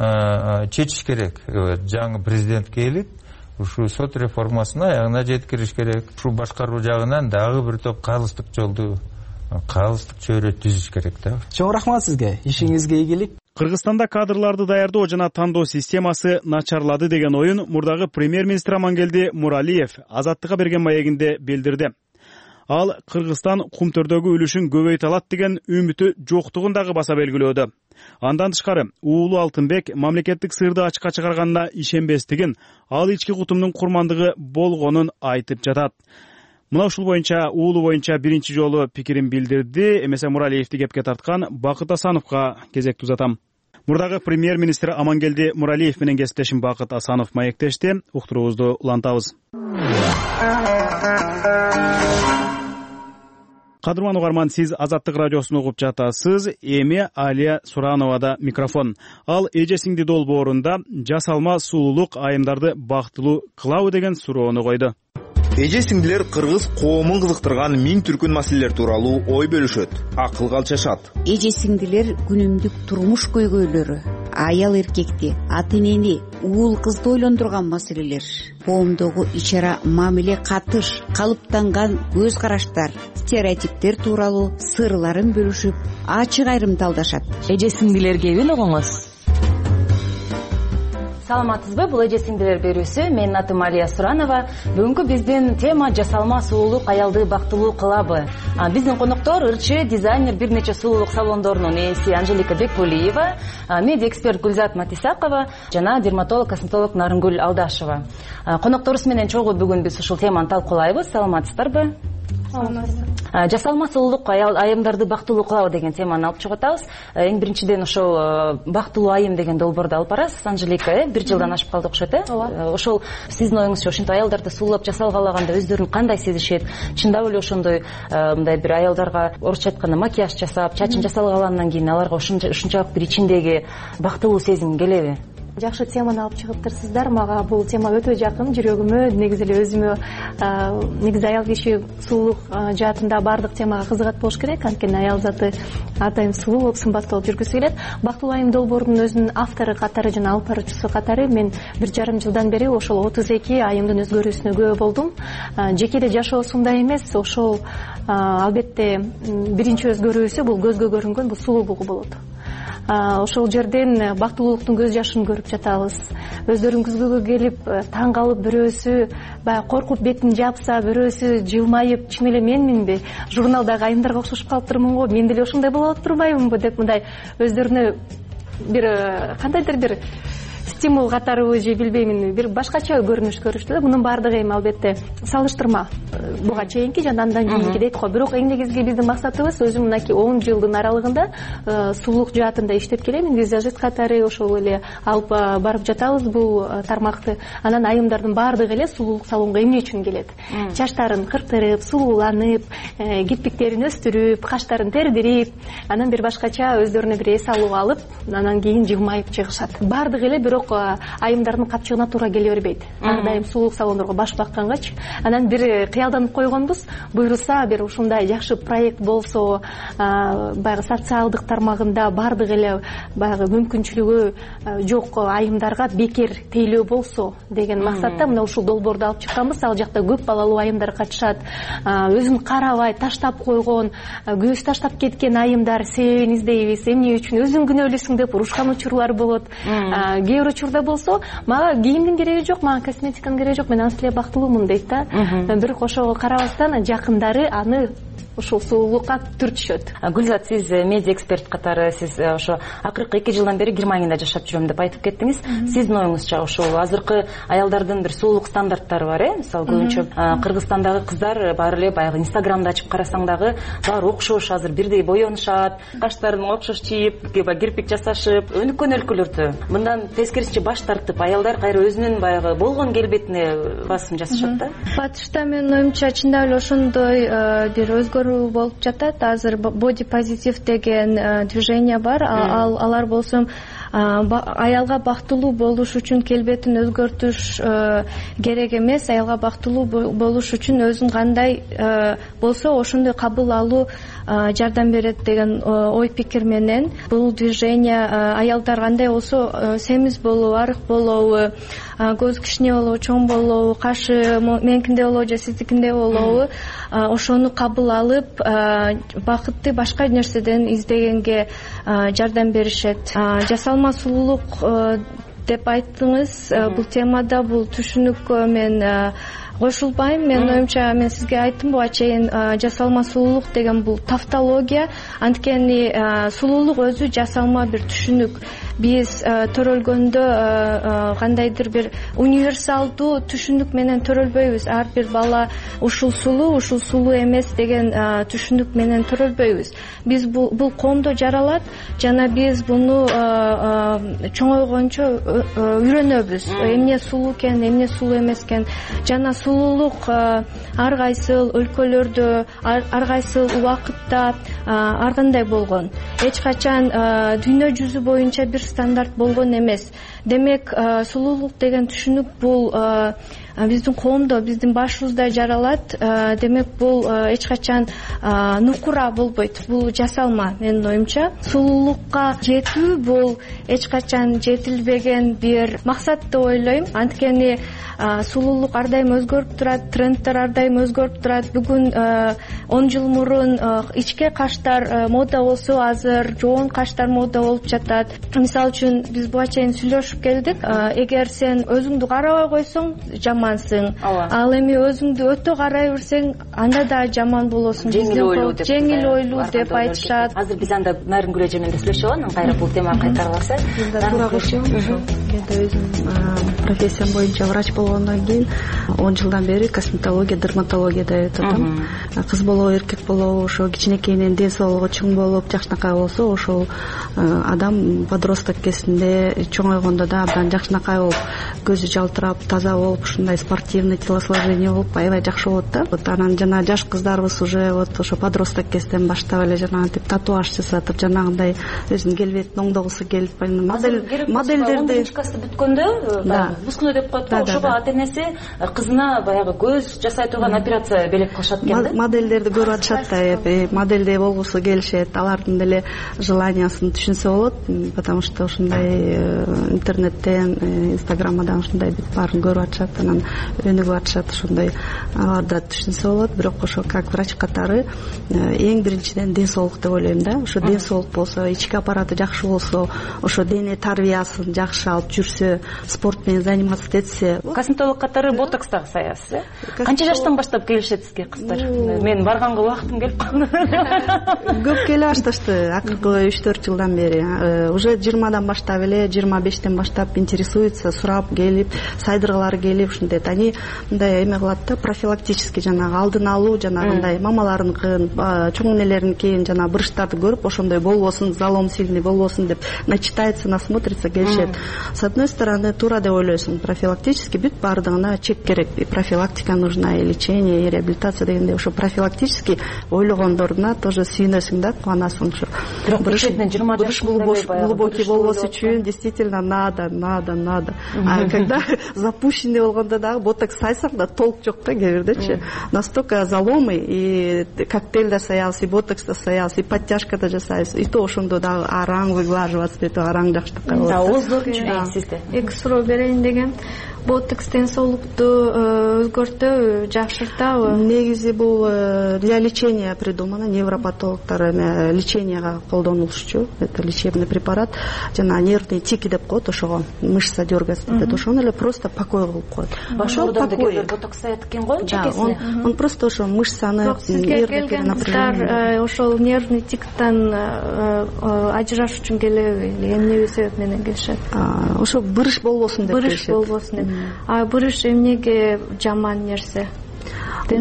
чечиш керек. Жаңы президент келип, ушу сот реформасына аягына жеткириш керек. Ушу башкаруу жагынан дагы бир топ калыстык жолду, калыстык чөйрө түзүш керек да. Чоң рахмат сизге. Ишиңизге ийгилик. Кыргызстанда кадрларды даярдоо жана тандоо системасы начарлады деген оюн мурдагы премьер-министр Амангелди Муралиев Азаттыкка берген маегинде билдирди. Ал Кыргызстан кумтөрдөгү үлүшүн көбөйтө алат деген үмүтү жоктугун дагы баса белгилөөдү. Андан тышкары уулу Алтынбек мамлекеттик сырды ачыкка чыгарганына ишенбестигин, ал ички кутумдун курмандыгы болгонун айтып жатат. Мына ушул боюнча уулу боюнча биринчи жолу пикирин билдирди. Эмесе Муралиевди кепке тарткан Бакыт Асановго кезекти узатам. Мурдагы премьер-министр Амангелди Муралиев менен кесиптешим Бакыт Асанов маектешти. Уктуруубузду улантабыз. Кадырман угарман, сиз Азаттык радиосун угуп жатасыз. Эми Алия Сурановада микрофон. Ал эжесиңди долбоорунда жасалма сулуулук айымдарды бактылуу кылабы деген суроону койду. Эже сиңдилер кыргыз коомун кызыктырган миң түркүн маселелер тууралуу ой бөлүшөт, акыл алчашат. Эже сиңдилер күнүмдүк турмуш көйгөйлөрү, аял эркекти, ата энени, уул кызды ойлондурган маселелер, коомдогу ичара мамиле катыш, калыптанган көз караштар, стереотиптер тууралуу сырларын бөлүшүп, ачык айрымдалдашат. Эже сиңдилер кебин угуңуз. Саламатсызбы? Бул эже сиңдилер берүүсү. Менин атым Алия Суранова. Бүгүнкү биздин тема жасалма сулуулук аялды бактылуу кылабы. Биздин коноктор ырчы дизайнер, бир нече сулуулук салондорунун ээси Анжелика Бекболиева, медиа эксперт Гүлзат Матисакова жана дерматолог, косметолог Нарынгүл Алдашева. Конокторубуз менен чогуу бүгүн биз ушул теманы талкуулайбыз. Саламатсыздарбы? жасалма сулуулук айымдарды бактылуу кылабы деген теманы алып чыгып атабыз. Эң биринчиден ошол бактылуу айым деген долбоорду алып барасыз. Анжелика, э, бир жылдан ашып калды окшойт, э? Ошол сиздин оюңузча ушинтип аялдарды суулап жасалгалаганда өздөрүн кандай сезишет? Чындап эле ошондой мындай бир аялдарга орусча айтканда макияж жасап, чачын жасалгандан кийин аларга ушунчалык бир ичиндеги бактылуу сезим келеби? Жакшы теманы алып чыгыптырсыздар. Мага бул тема өтө жакын, жүрөгүмө, негизи эле өзүмө. Негизи аял киши сулуулук жаатында баардык темага кызыгат болуш керек. Анткени аял заты атайын сулуу болуп, сымбаттуу болуп жүргүсү келет. Бактылуу айым долбоорунун өзүнүн автору катары жана алып баруучусу катары мен бир жарым жылдан бери ошол отуз эки айымдын өзгөрүүсүнө күбө болдум. Жекеде жашоосунда эмес, ошол албетте биринчи өзгөрүүсү бул көзгө көрүнгөн бул сулуулугу болот. Ошол жерден бактылуулуктун көз жашын көрүп жатабыз. Өздөрүн күзгөгө келип таң калып, бирөөсү баягы коркуп бетин жапса, бирөөсү жылмайып, чын эле менминби, журналдагы айымдарга окшошуп калыптырмын го, мен деле ошондой болуп турбаймынбы деп мындай өздөрүнө бир кандайдыр бир стимул катарыбы же билбеймин, бир башкача көрүнүш көрүштү да. Мунун баардыгы эми албетте салыштырма буга чейинки жана андан кийинки дейт го. Бирок эң негизги биздин максатыбыз өзүм мынакей он жылдын аралыгында сулуулук жаатында иштеп келем. Визажист катары ошол эле алып барып жатабыз бул тармакты. Анан айымдардын баардыгы эле сулуулук салонго эмне үчүн келет? Чачтарын кыртырып, сулууланып, кирпиктерин өстүрүп, каштарын тердирип, анан бир башкача өздөрүнө бир эс алуу алып, анан кийин жылмайып чыгышат. Баардыгы эле бирок айымдардын капчыгына туура келе бербейт. Ар дайым сулуулук салондорго баш баккангачы. Анан бир кыялданып койгонбуз, буйруса бир ушундай жакшы проект болсо, баягы социалдык тармагында баардык эле баягы мүмкүнчүлүгү жок айымдарга бекер тейлөө болсо деген максатта мына ушул долбоорду алып чыкканбыз. Ал жакта көп балалуу айымдар катышат. Өзүн карабай таштап койгон, көз таштап кеткен айымдар себебин издейбиз. Эмне үчүн өзүң күнөөлүүсүң деп урушкан учурлар болот. Кээ бир учурда болсо, мага кийимдин кереги жок, мага косметиканын кереги жок, мен анча эле бактылуумун дейт да. Бирок ошого карабастан жакындары аны ушул сулуулукка түртүшөт. Гүлзат, сиз медиа эксперт катары, сиз ошо акыркы эки жылдан бери Германияда жашап жүрөм деп айтып кеттиңиз. Сиздин оюңузча ошол азыркы аялдардын бир сулуулук стандарттары бар, э? Мисалы көбүнчө Кыргызстандагы кыздар баары эле баягы Инстаграмды ачып карасаң дагы баары окшош, азыр бирдей боёнушат, каштарын окшош чийип, кирпик жасашып, өнүккөн өлкөлөрдө мындан тескерисинче баш тартып, аялдар кайра өзүнүн баягы болгон келбетине басым жасашат да. Батышта менин оюмча чындап эле ошондой бир өзгөрүү болуп жатат. Азыр боди позитив деген движение бар. Ал алар болсо аялга бактылуу болуш үчүн келбетин өзгөртүш керек эмес, аялга бактылуу болуш үчүн өзүн кандай болсо ошондой кабыл алуу жардам берет деген ой пикир менен бул движение аялдар кандай болсо семиз болобу, арык болобу, көз кичине болобу, чоң болобу, кашы меникиндей болобу же сиздикиндей болобу, ошону кабыл алып бакытты башка нерседен издегенге жардам беришет. Жасалма сулуулук деп айттыңыз, бул темада бул түшүнүккө мен кошулбайм. Менин оюмча, мен сизге айттым буга чейин, жасалма сулуулук деген бул тавтология. Анткени сулуулук өзү жасалма бир түшүнүк. Биз төрөлгөндө кандайдыр бир универсалдуу түшүнүк менен төрөлбөйбүз. Ар бир бала ушул сулуу, ушул сулуу эмес деген түшүнүк менен төрөлбөйбүз. Биз бул бул коомдо жаралат жана биз буну чоңойгончо үйрөнөбүз. Эмне сулуу экен, эмне сулуу эмес экен. Жана сулуулук ар кайсыл өлкөлөрдө, ар кайсыл убакытта ар кандай болгон. Эч качан дүйнө жүзү боюнча бир стандарт болгон эмес. Демек, сулуулук деген түшүнүк бул биздин коомдо, биздин башыбызда жаралат. Демек, бул эч качан нукура болбойт. Бул жасалма, менин оюмча. Сулуулукка жетүү бул эч качан жетилбеген бир максат деп ойлойм. Анткени сулуулук ар дайым өзгөрүп турат, тренддер ар дайым өзгөрүп турат. Бүгүн он жыл мурун ичке каштар мода болсо, азыр жоон каштар мода болуп жатат. Мисалы үчүн биз буга чейин сүйлөшүп келдик. Эгер сен өзүңдү карабай койсоң, жамансың. Ал эми өзүңдү өтө карай берсең, анда да жаман болосуң. Жеңил ойлуу деп айтышат. Азыр биз анда Нарынгүл эже менен сүйлөшүп алам, кайра бул темага кайтарып алсак. Мен да өзүм профессиям боюнча врач болгондон кийин он жылдан бери косметология, дерматологияда өтөм. Кыз боло болобу эркек болобу ошо кичинекейинен ден соолугу чоң болуп жакшынакай болсо ошол адам подросток кезинде чоңойгондо да абдан жакшынакай болуп көзү жалтырап таза болуп ушундай спортивный телосложение болуп аябай жакшы болот да. Вот анан жана жаш кыздарыбыз уже вот ошо подросток кезден баштап эле жанагынтип татуаж жасатып жанагындай өзүнүн келбетин оңдогусу келип модель модельдерди он биринчи класста бүткөндө выпускной деп коет го, ошого ата энеси кызына баягы көз жасай турган операция белек кылышат экен да. Модельдерди көрүп атышат да, модельдей болгусу келишет, алардын деле желаниясын түшүнсө болот, потому что ушундай интернеттен, инстаграмдан ушундай бүт баарын көрүп атышат, анан өнүгүп атышат, ушундай аларды түшүнсө болот. Бирок ошо как врач катары эң биринчиден ден соолук деп ойлойм да. Ошо ден соолук болсо, ички аппараты жакшы болсо, ошо дене тарбиясын жакшы алып жүрсө, спорт менен заниматься этсе. Косметолог катары ботокс дагы саясыз, э? Канча жаштан баштап келишет сизге кыздар? Мен барганга убактым келип калды. Көп келе башташты акыркы үч төрт жылдан бери. Уже жыйырмадан баштап эле, жыйырма бештен баштап интересуется, сурап келип, сайдыргылары келип ушундай. Ани мындай эме кылат да, профилактический жанагы алдын алуу, жанагындай мамаларыныкын, чоң энелеринкин жана брыштарды көрүп, ошондой болбосун, залом сильный болбосун деп начитается, насмотрится, келишет. С одной стороны, тура деп ойлойсуң, профилактический бүт баардыгына чек керек. И профилактика нужна, и лечение, и реабилитация дегенде ошо профилактический ойлогондоруна тоже сүйүнөсүң да, кубанасың ошо. Брыш глубокий болбош үчүн действительно надо, надо, надо. А когда запущенный болгондо дагы ботокс сайсаң да толк жок да кээ бирдечи. Настолько заломы, и коктейль да саябыз, и ботокс да саябыз, и подтяжка да жасайбыз. И то ошондо дагы араң выглаживаться, дейт, араң жакшынакай болот. Да, оздор жибейт сизде. Эки суроо берейин деген. Ботокс ден соолукту өзгөртөбү, жакшыртабы? Негизи бул для лечения придумано, невропатологдор эме леченияга колдонулушчу. Это лечебный препарат. Жана нервный тики деп коет ошого, мышца дергается деп, ошону эле просто покой кылып коет. Ошол покой. Ботокс саят экен го чекесине. Он просто ошо мышцаны нервный перенапряжение. Ошол нервный тиктен ажыраш үчүн келеби? Эмне себеп менен келишет? Ошо брыш болбосун деп келишет. Брыш болбосун деп. А брыш эмнеге жаман нерсе? Ден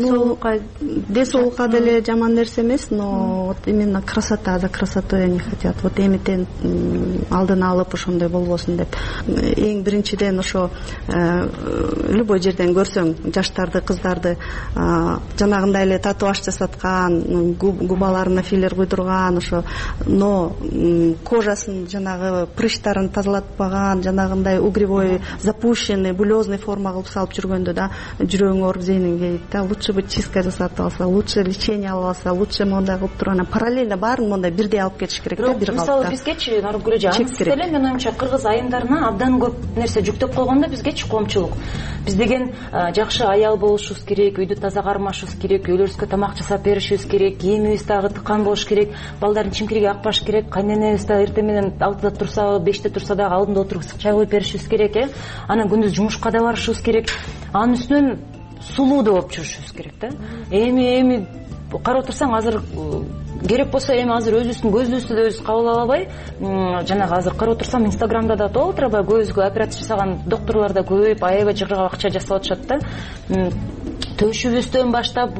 соолукка деле жаман нерсе эмес, но вот именно красота, за красотой они хотят. Вот эмитен алдын алып ошондой болбосун деп. Эң биринчиден ошо любой жерден көрсөң жаштарды, кыздарды жанагындай эле татуаж жасаткан, губаларына филлер куйдурган, ошо но кожасын жанагы прыщтарын тазалатпаган, жанагындай угревой запущенный, булезный форма кылып салып жүргөндө да жүрөгүң ооруп зейниң кейит да. Лучше бы чистка жасатып алса, лучше лечение алып алса, лучше мондай кылып турган. Параллельно баарын мондай бирдей алып кетиш керек да, бир калыпта. Мисалы бизгечи Наргүл эже, аңсыз деле мен оюмча кыргыз айымдарына абдан көп нерсе жүктөп койгондо бизгечи коомчулук. Биз деген жакшы аял болушубуз керек, үйдү таза кармашыбыз керек, үйлөрүбүзгө тамак жасап беришибиз керек, кийимибиз дагы тыккан болуш керек, балдардын чимкириги акпаш керек, кайненебиз да эртең менен алтыда турса, беште турса дагы алдында отуруп чай куюп беришибиз керек, э. Анан күндүз жумушка да барышыбыз керек. Анын үстүнөн сулуу да болуп жүрүшүбүз керек да. Эми эми карап турсаң азыр керек болсо эми азыр өзүбүздүн көзүбүздү да өзүбүз кабыл албай, жанагы азыр карап турсам Инстаграмда да толтура аябай көзгө операция жасаган докторлор да көбөйүп, аябай жыгырга акча жасап атышат да. Төшүбүздөн баштап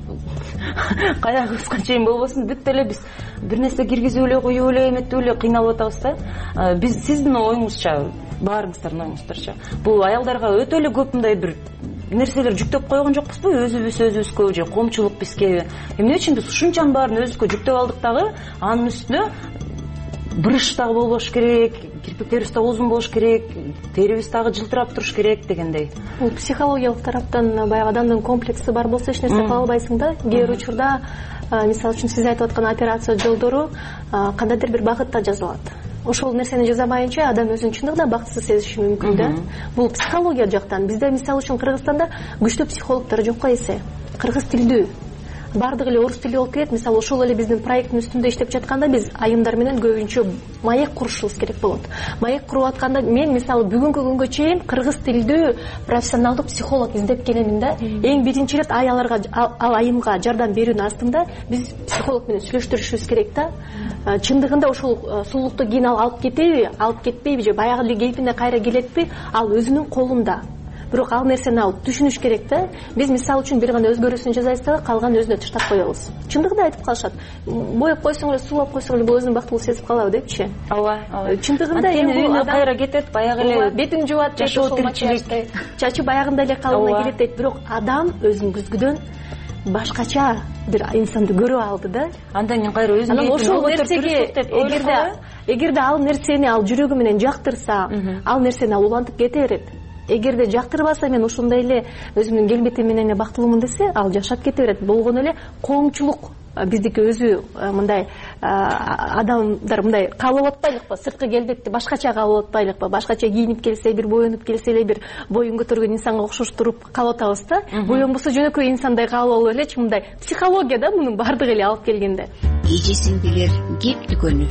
каягыбызга чейин болбосун бүт эле биз бир нерсе киргизип эле коюп эле эметип эле кыйналып атабыз да. Биз сиздин оюңузча, баарыңыздардын оюңуздарча, бул аялдарга өтө эле көп мындай бир нерселер жүктөп койгон жокпузбу, өзүбүз өзүбүзгө же коомчулук бизге? Эмне үчүн биз ушунчанын баарын өзүбүзгө жүктөп алдык дагы? Анын үстүнө брыш дагы болбош керек, кирпиктерибиз дагы узун болуш керек, терибиз дагы жылтырап туруш керек дегендей. Бул психологиялык тараптан баягы адамдын комплекси бар болсо эч нерсе кыла албайсың да. Кээ бир учурда, мисалы үчүн сиз айтып аткан операция жолдору кандайдыр бир багытта жазылат. Ошол нерсени жасабайынча адам өзүн чындыгында бактысыз сезиши мүмкүн да. Бул психология жактан. Бизде мисалы үчүн Кыргызстанда күчтүү психологдор жокко эсе. Кыргыз тилдүү. Бардыгы эле орус тили болуп келет. Мисалы ошол эле биздин проекттин үстүндө иштеп жатканда биз айымдар менен көбүнчө маек курушубуз керек болот. Маек куруп атканда мен мисалы бүгүнкү күнгө чейин кыргыз тилдүү профессионалдуу психолог издеп келемин да. Эң биринчи ирет аяларга, ал айымга жардам берүүнүн астында биз психолог менен сүйлөштүрүшүбүз керек да. Чындыгында ошол сулуулукту кийин ал алып кетеби, алып кетпейби же баягы эле кейпине кайра келетпи, ал өзүнүн колунда. бирок ал нерсени алып түшүнүш керек да. Биз мисалы үчүн бир гана өзгөрүүсүн жасайбыз да, калган өзүнө таштап коебуз. Чындыгында айтып калышат. Боеп койсоң эле, суулап койсоң эле бул өзүн бактылуу сезип калабы депчи. Ооба. Чындыгында эми үйүнө кайра кетет, баягы эле бетин жуат, жашоо тиричилик, чачы баягындай эле калыбына келет дейт. Бирок адам өзүнүн көзгүдөн башкача бир инсанды көрүп алды да. Андан кийин кайра өзүн анан ошол нерсеге эгерде эгерде ал нерсени ал жүрөгү менен жактырса, ал нерсени ал улантып кете берет. Эгерде жактырбаса, мен ошондой эле өзүмдүн келбетим менен эле бактылуумун десе, ал жашап кете берет. Болгону эле коомчулук биздики өзү мындай адамдар мындай каалап атпайлыкпы, сырткы келбетти башкача каалап атпайлыкпы, башкача кийинип келсе, бир боенуп келсе эле бир боюн көтөргөн инсанга окшош туруп каалап атабыз да. Боенбосо жөнөкөй инсандай каалап алып элечи, мындай психология да мунун баардыгы эле алып келгенде. Эжесиңдилер кеп дүкөнү.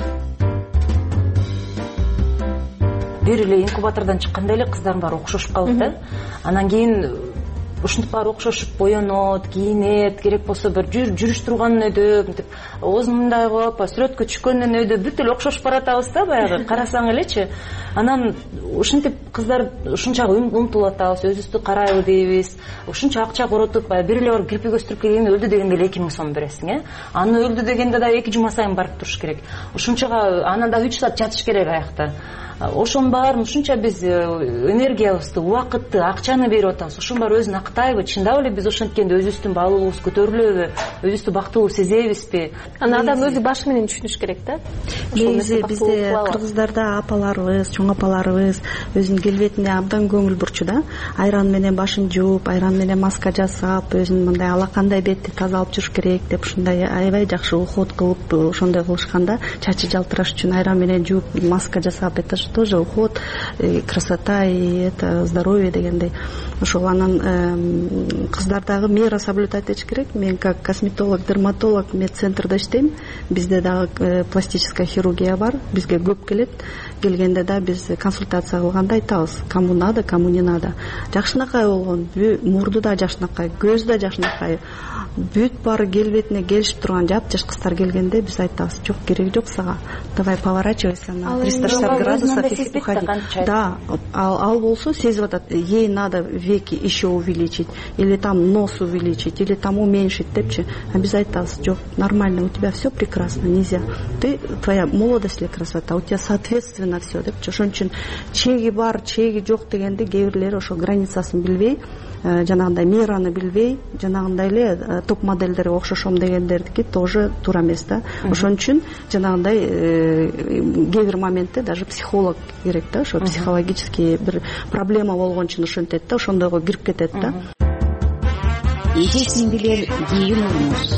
Бир эле инкубатордон чыккандай эле кыздардын баары окшошуп калды да. Анан кийин ушинтип баары окшошуп боенот, кийинет, керек болсо бир жүрүш турганын өйдө, мынтип оозун мындай кылып, сүрөткө түшкөндөн өйдө бүт эле окшошуп баратабыз да, баягы карасаң элечи. Анан ушинтип кыздар ушунча умтулуп атабыз, өзүбүздү карайлы дейбиз. Ушунча акча коротуп, баягы бир эле барып кирпик өстүрүп келгенде өлдү дегенде эле эки миң сом бересиң, э? Аны өлдү дегенде да эки жума сайын барып туруш керек. Ушунчага анан да үч саат жатыш керек аякта. Ошонун баарын ушунча биз энергиябызды, убакытты, акчаны берип атабыз. Ошонун баары өзүн актайбы? Чындап эле биз ошенткенде өзүбүздүн баалуулугубуз көтөрүлөбү? Өзүбүздү бактылуу сезебизби? Анан адам өзү башы менен түшүнүш керек да. Негизи бизде кыргыздарда апаларыбыз, чоң апаларыбыз өзүнүн келбетине абдан көңүл бурчу да. Айран менен башын жууп, айран менен маска жасап, өзүн мындай алакандай бетти таза алып жүрүш керек деп ушундай аябай жакшы уход кылып ошондой кылышканда, чачы жалтыраш үчүн айран менен жууп, маска жасап, это тоже уход, красота и это здоровье дегендей. Ошол анан кыздардагы мера соблюдать этиш керек. Мен как косметолог, дерматолог медцентрде иштейм. Бизде дагы пластическая хирургия бар. Бизге көп келет. Келгенде да биз консультация кылганда айтабыз, кому надо, кому не надо. Жакшынакай болгон, мурду да жакшынакай, көз да жакшынакай. Бүт баары келбетине келишип турган жап-жаш кыздар келгенде биз айтабыз, жок, кереги жок сага. Давай поворачивайся на триста шестьдесят градусов и уходи. Да, ал, ал болсо сезип атат, ей надо веки еще увеличить, или там нос увеличить, или там уменьшить депчи. А биз айтабыз, жок, нормально, у тебя все прекрасно, нельзя. Ты, твоя молодость или красота, у тебя соответственно все депчи. Ошон үчүн чеги бар, чеги жок дегенде кээ бирлери ошо границасын билбей, жанагындай мераны билбей, жанагындай эле топ модельдерге окшошом дегендердики тоже туура эмес да. Ошон үчүн жанагындай кээ бир моментте даже психолог керек да, ошо психологический бир проблема болгон үчүн ошентет да, ошондойго кирип кетет да. Эжесиңдилер кийим урмуш.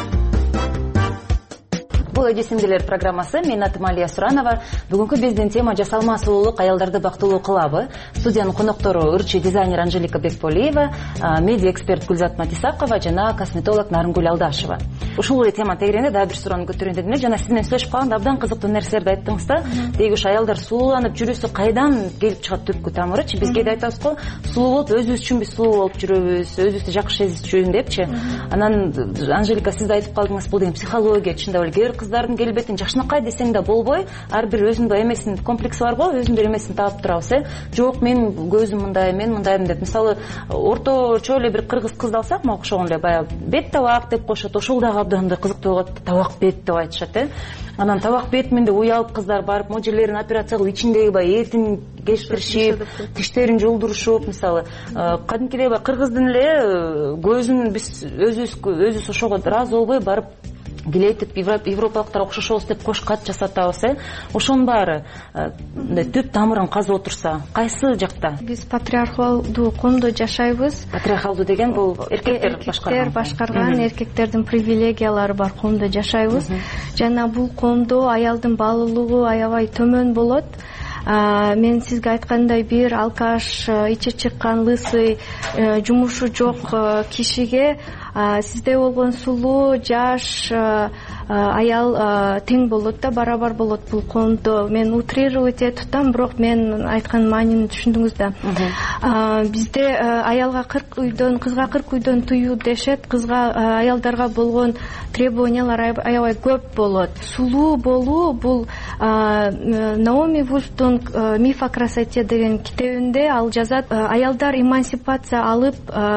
Бул Эжесиңдилер программасы. Мен атым Алия Суранова. Бүгүнкү биздин тема жасалма сулуулук аялдарды бактылуу кылабы. Студиянын коноктору ырчы дизайнер Анжелика Бекполиева, медиа эксперт Гүлзат Матисакова жана косметолог Нарынгүл Алдашева. Ушул эле тема тегеренде дагы бир суроону көтөрөйүн дедим эле. Жана сиз менен сүйлөшүп калганда абдан кызыктуу нерселерди айттыңыз да. Деги ушу аялдар сулууланып жүрүүсү кайдан келип чыгат түпкү тамырычы? Бизге да айтабыз го, сулуу болуп өзүбүз үчүн биз сулуу болуп жүрөбүз, өзүбүздү жакшы сезиш үчүн депчи. Анан Анжелика сиз да айтып калдыңыз, бул деген психология. Чындап эле кээ бир кыздардын келбетин жакшынакай десең да болбой, ар бир өзүндө эмесин комплекси бар го, өзүндө эмесин таап турабыз, э. Жок, мен көзүм мындай, мен мындаймын деп. Мисалы, орточо эле бир кыргыз кызды алсак, мага окшогон эле баягы бет табак деп коюшат, ошол дагы абдан кызыктуу болот, табак бет деп айтышат, э. Анан табак бетимен да уялып кыздар барып, можелерин операция кылып, ичиндеги баягы этин кештиришип, тиштерин жолдурушуп, мисалы, кадимкидей баягы кыргыздын эле көзүн биз өзүбүз өзүбүз ошого ыраазы болбой барып килейтип, европалыктар окшошобуз деп кош кат жасатабыз, э. Ошонун баары түп тамырын казып отурса, кайсы жакта? Биз патриархалдуу коомдо жашайбыз. Патриархалдуу деген бул эркектер башкарган. Эркектер башкарган, эркектердин привилегиялары бар коомдо жашайбыз. Жана бул коомдо аялдын баалуулугу аябай төмөн болот. Мен сизге айткандай, бир алкаш, ичи чыккан, лысый, жумушу жок кишиге сиздей болгон сулуу, жаш, аял тең болот да, барабар болот бул коомдо. Мен утрировать этип атам, бирок мен айткан маанини түшүндүңүз да. Бизде аялга кырк үйдөн, кызга кырк үйдөн тыюу дешет. Кызга, аялдарга болгон требованиялар аябай көп болот. Сулуу болуу бул Наоми Вульфтун «Миф о красоте» деген китебинде ал жазат, аялдар эмансипация алып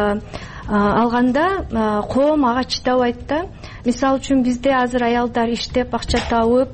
алганда коом ага чыдабайт да. Мисалы үчүн бизде азыр аялдар иштеп акча табып,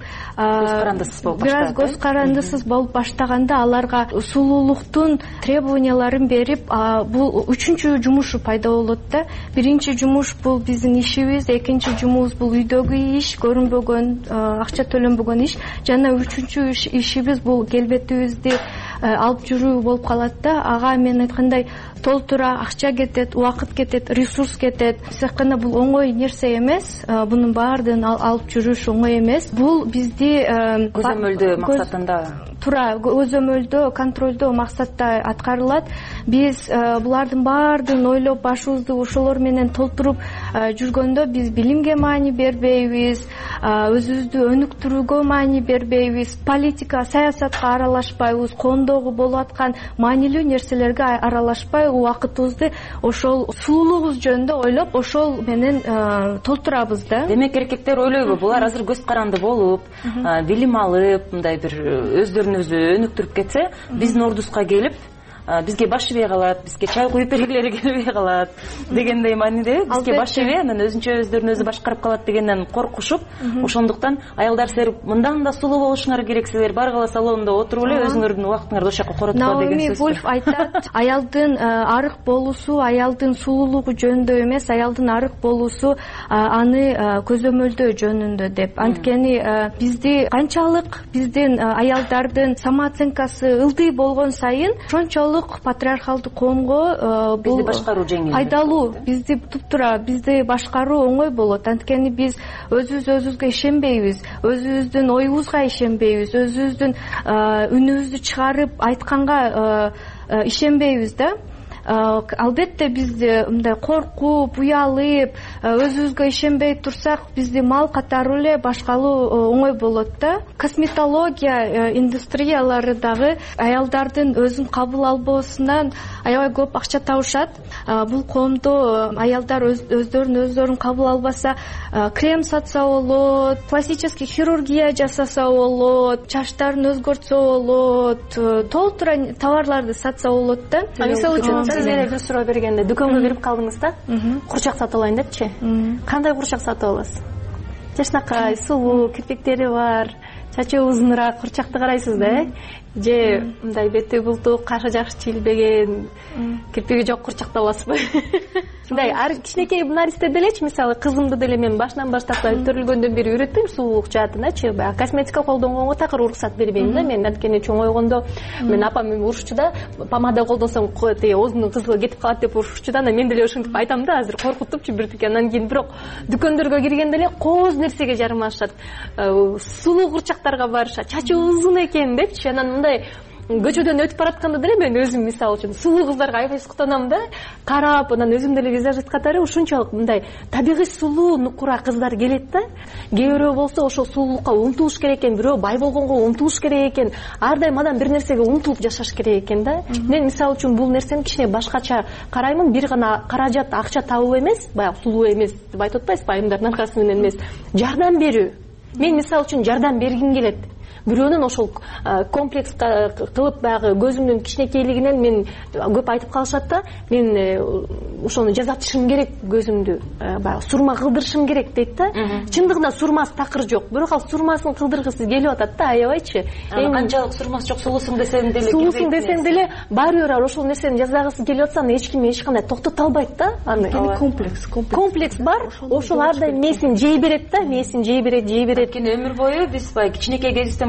бир аз көз карандысыз болуп баштаганда аларга сулуулуктун требованияларын берип, бул үчүнчү жумушу пайда болот да. Биринчи жумуш бул биздин ишибиз, экинчи жумуш бул үйдөгү иш, көрүнбөгөн, акча төлөнбөгөн иш, жана үчүнчү ишибиз бул келбетибизди алып жүрүү болуп калат да. Ага мен айткандай толтура акча кетет, убакыт кетет, ресурс кетет. Сиз айтканда бул оңой нерсе эмес. Бунун баардыгын алып жүрүш оңой эмес. Бул бизди көзөмөлдөө максатында, туура көзөмөлдөө, контролдоо максатта аткарылат. Биз булардын баардыгын ойлоп, башыбызды ошолор менен толтуруп жүргөндө биз билимге маани бербейбиз, өзүбүздү өнүктүрүүгө маани бербейбиз, политика, саясатка аралашпайбыз, коомдогу болуп аткан маанилүү нерселерге аралашпай, убакытыбызды ошол сулуулугубуз жөнүндө ойлоп, ошол менен толтурабыз да. Демек эркектер ойлойбу, булар азыр көз каранды болуп, билим алып, мындай бир өздөрүн өзү өнүктүрүп кетсе, биздин ордубузга келип, бизге баш ийбей калат, бизге чай куюп бергилери келбей калат дегендей мааниде, бизге баш ийбей, анан өзүнчө өздөрүн өзү башкарып калат дегенден коркушуп, ошондуктан аялдар силер мындан да сулуу болушуңар керек, силер баргыла салондо отуруп эле өзүңөрдүн убактыңарды ошол жака коротула деген сөз. Наоми Вульф айтат, аялдын арык болуусу аялдын сулуулугу жөнүндө эмес, аялдын арык болуусу аны көзөмөлдөө жөнүндө деп. Анткени бизди канчалык биздин аялдардын самооценкасы ылдый болгон сайын, ошончолук патриархалдык коомго бул башкаруу жеңил, пайдалуу, бизди туптура, бизди башкаруу оңой болот. Анткени биз өзүбүз өзүбүзгө ишенбейбиз, өзүбүздүн оюбузга ишенбейбиз, өзүбүздүн үнүбүздү чыгарып айтканга ишенбейбиз да. Албетте бизде мындай коркуп, уялып, өзүбүзгө ишенбей турсак, бизди мал катары эле башкалуу оңой болот да. Косметология индустриялары дагы аялдардын өзүн кабыл албоосунан аябай көп акча табышат. Бул коомдо аялдар өздөрүн өздөрүн кабыл албаса, крем сатса болот, пластический хирургия жасаса болот, чачтарын өзгөртсө болот, толтура товарларды сатса болот да. Мисалы үчүн сиз эле бир суроо бергенде дүкөнгө кирип калдыңыз да, курчак сатып алайын депчи. Кандай курчак сатып аласыз? Жашнакай, сулуу, кирпиктери бар, чачы узунураак курчакты карайсыз да, э? Же мындай бети бултук, кашы жакшы чийилбеген, кирпиги жок курчакты аласызбы? Мындай ар кичинекей наристе делечи, мисалы кызымды деле мен башынан баштап төрүлгөндөн бери үйрөттүм сулуулук жаатыначы. Баягы косметика колдонгонго такыр уруксат бербейм да мен. Анткени чоңойгондо мен апам мени урушчу да, помада колдонсоң тиги оозуңдун кызыгы кетип калат деп урушчу да. Анан мен деле ошентип айтам да, азыр коркутупчу биртике. Анан кийин бирок дүкөндөргө киргенде эле кооз нерсеге жарымашат. Сулуу курчактарга барышат. Чачы узун экен депчи. Анан мындай көчөдөн өтүп баратканда деле мен өзүм мисалы үчүн сулуу кыздарга аябай суктанам да, карап, анан өзүм деле визажист катары ушунчалык мындай табигый сулуу нукура кыздар келет да. Кээ бирөө болсо ошол сулуулукка умтулуш керек экен, бирөө бай болгонго умтулуш керек экен, ар дайым адам бир нерсеге умтулуп жашаш керек экен да. Мен мисалы үчүн бул нерсени кичине башкача караймын. Бир гана каражат, акча табуу эмес, баягы сулуу эмес деп айтып атпайсызбы, айымдардын аркасы менен эмес, жардам берүү. Мен мисалы үчүн жардам бергим келет. Бирөөнүн ошол комплекс кылып баягы көзүмдүн кичинекейлигинен мен көп айтып калышат да, мен ошону жазатышым керек, көзүмдү баягы сурма кылдырышым керек дейт да. Чындыгында сурмасы такыр жок, бирок ал сурмасын кылдыргысы келип атат да, аябайчы. Эми канчалык сурмасы жок, сулуусуң десең деле, сулуусуң десең деле баары бир ошол нерсени жазагысы келип атса, аны эч ким эч кандай токтото албайт да. Аны комплекс, комплекс бар, ошол ар дайым мээсин жей берет да, мээсин жей берет, жей берет. Анткени өмүр бою биз баягы кичинекей кезибизден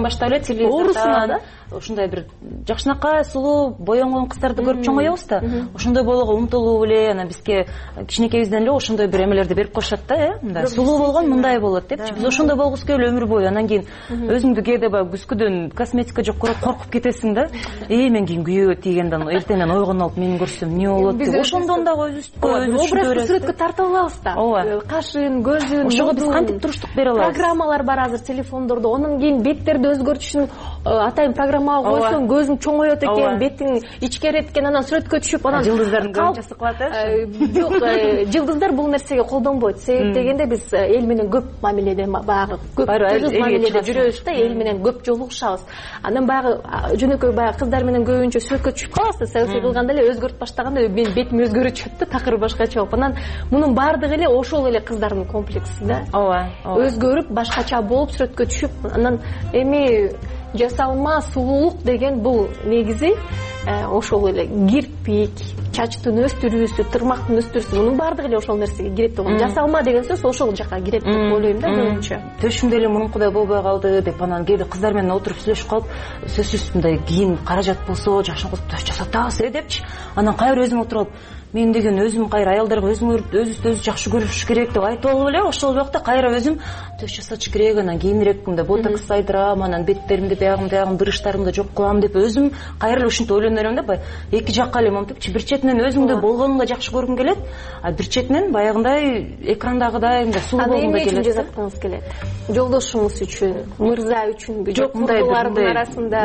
кичинекейден баштап эле телевизордон ушундай бир жакшынакай сулуу боенгон кыздарды көрүп чоңоебуз да, ошондой болууга умтулуу эле анан бизге кичинекейибизден эле ошондой бир эмелерди берип коюшат да, э мындай сулуу болгон мындай болот депчи. Биз ошондой болгубуз келип өмүр бою. Анан кийин өзүңдү кээде баягы күзгүдөн косметика жок көрүп коркуп кетесиң да. Э мен кийин күйөөгө тийгенден эртеңен ойгонуп алып мен көрсөм эмне болот деп ошондон дагы өзүбүздү образды сүрөткө тарта алабыз да. Кашын, көзүн, ошого биз кантип туруштук бере алабыз? Программалар бар азыр телефондордо. Анан кийин беттерди өзгөртүш үчүн атайын программага койсоң көзүң чоңоет экен, бетиң ичкерет экен, анан сүрөткө түшүп, анан жылдыздардын көбүнчөсү кылат э. Жок, жылдыздар бул нерсеге колдонбойт. Себеп дегенде биз эл менен көп мамиледе баягы көп мамиледе жүрөбүз да, эл менен көп жолугушабыз. Анан баягы жөнөкөй баягы кыздар менен көбүнчө сүрөткө түшүп калабыз да, селфи кылганда эле өзгөртүп баштаганда мен бетим өзгөрүп чыгат да, такыр башкача болуп. Анан мунун баардыгы эле ошол эле кыздардын комплекси да. Ооба. Өзгөрүп башкача болуп сүрөткө түшүп, анан эми жасалма сулуулук деген бул негизи ошол эле кирпик, чачтын өстүрүүсү, тырмактын өстүрүүсү, мунун баардыгы эле ошол нерсеге кирет деп. Жасалма деген сөз ошол жака кирет деп ойлойм да көбүнчө. Төшүм деле мунункудай болбой калды деп анан кээде кыздар менен отуруп сүйлөшүп калып, сөзсүз мындай кийин каражат болсо жакшы төш жасатабыз э депчи. Анан кайра өзүм отуруп алып, мен деген өзүм кайра аялдарга өзүңөр өзүбүздү өзү жакшы көрүш керек деп айтып алып эле ошол убакта кайра өзүм төш жасатыш керек, анан кийинирээк мындай ботокс сайдырам, анан беттеримди биягым биягым дырыштарымды жок кылам деп өзүм кайра эле ушинтип ойлонуп берем да. Баягы эки жакка эле монтипчи, бир четинен өзүңдү болгонуңда жакшы көргүң келет, а бир четинен баягындай экрандагыдай мындай сулуу болгоң келет. Эмне үчүн жасаткыңыз келет? Жолдошуңуз үчүн, мырза үчүнбү, жок курбулардын арасында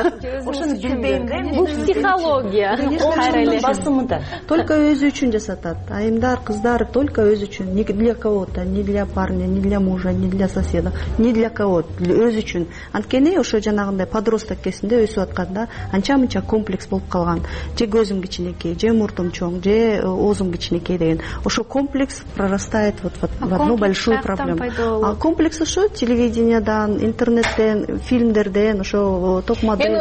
ошону билбейм да. Бул психология. Кайра эле басымында. Только өзү үчүн жасатат. Айымдар, кыздар только өзү үчүн. Не для кого-то, не для парня, не для мужа, не для соседа, не для кого-то, өзү үчүн. Анткени ошо жанагындай подросток кезинде өсүп атканда анча-мынча комплекс болуп калган. Же көзүм кичинекей, же мурдум чоң, же оозум кичинекей деген. Ошо комплекс прорастает вот в одну большую проблему. А комплекс ошо телевидениядан, интернеттен, фильмдерден, ошо топ модель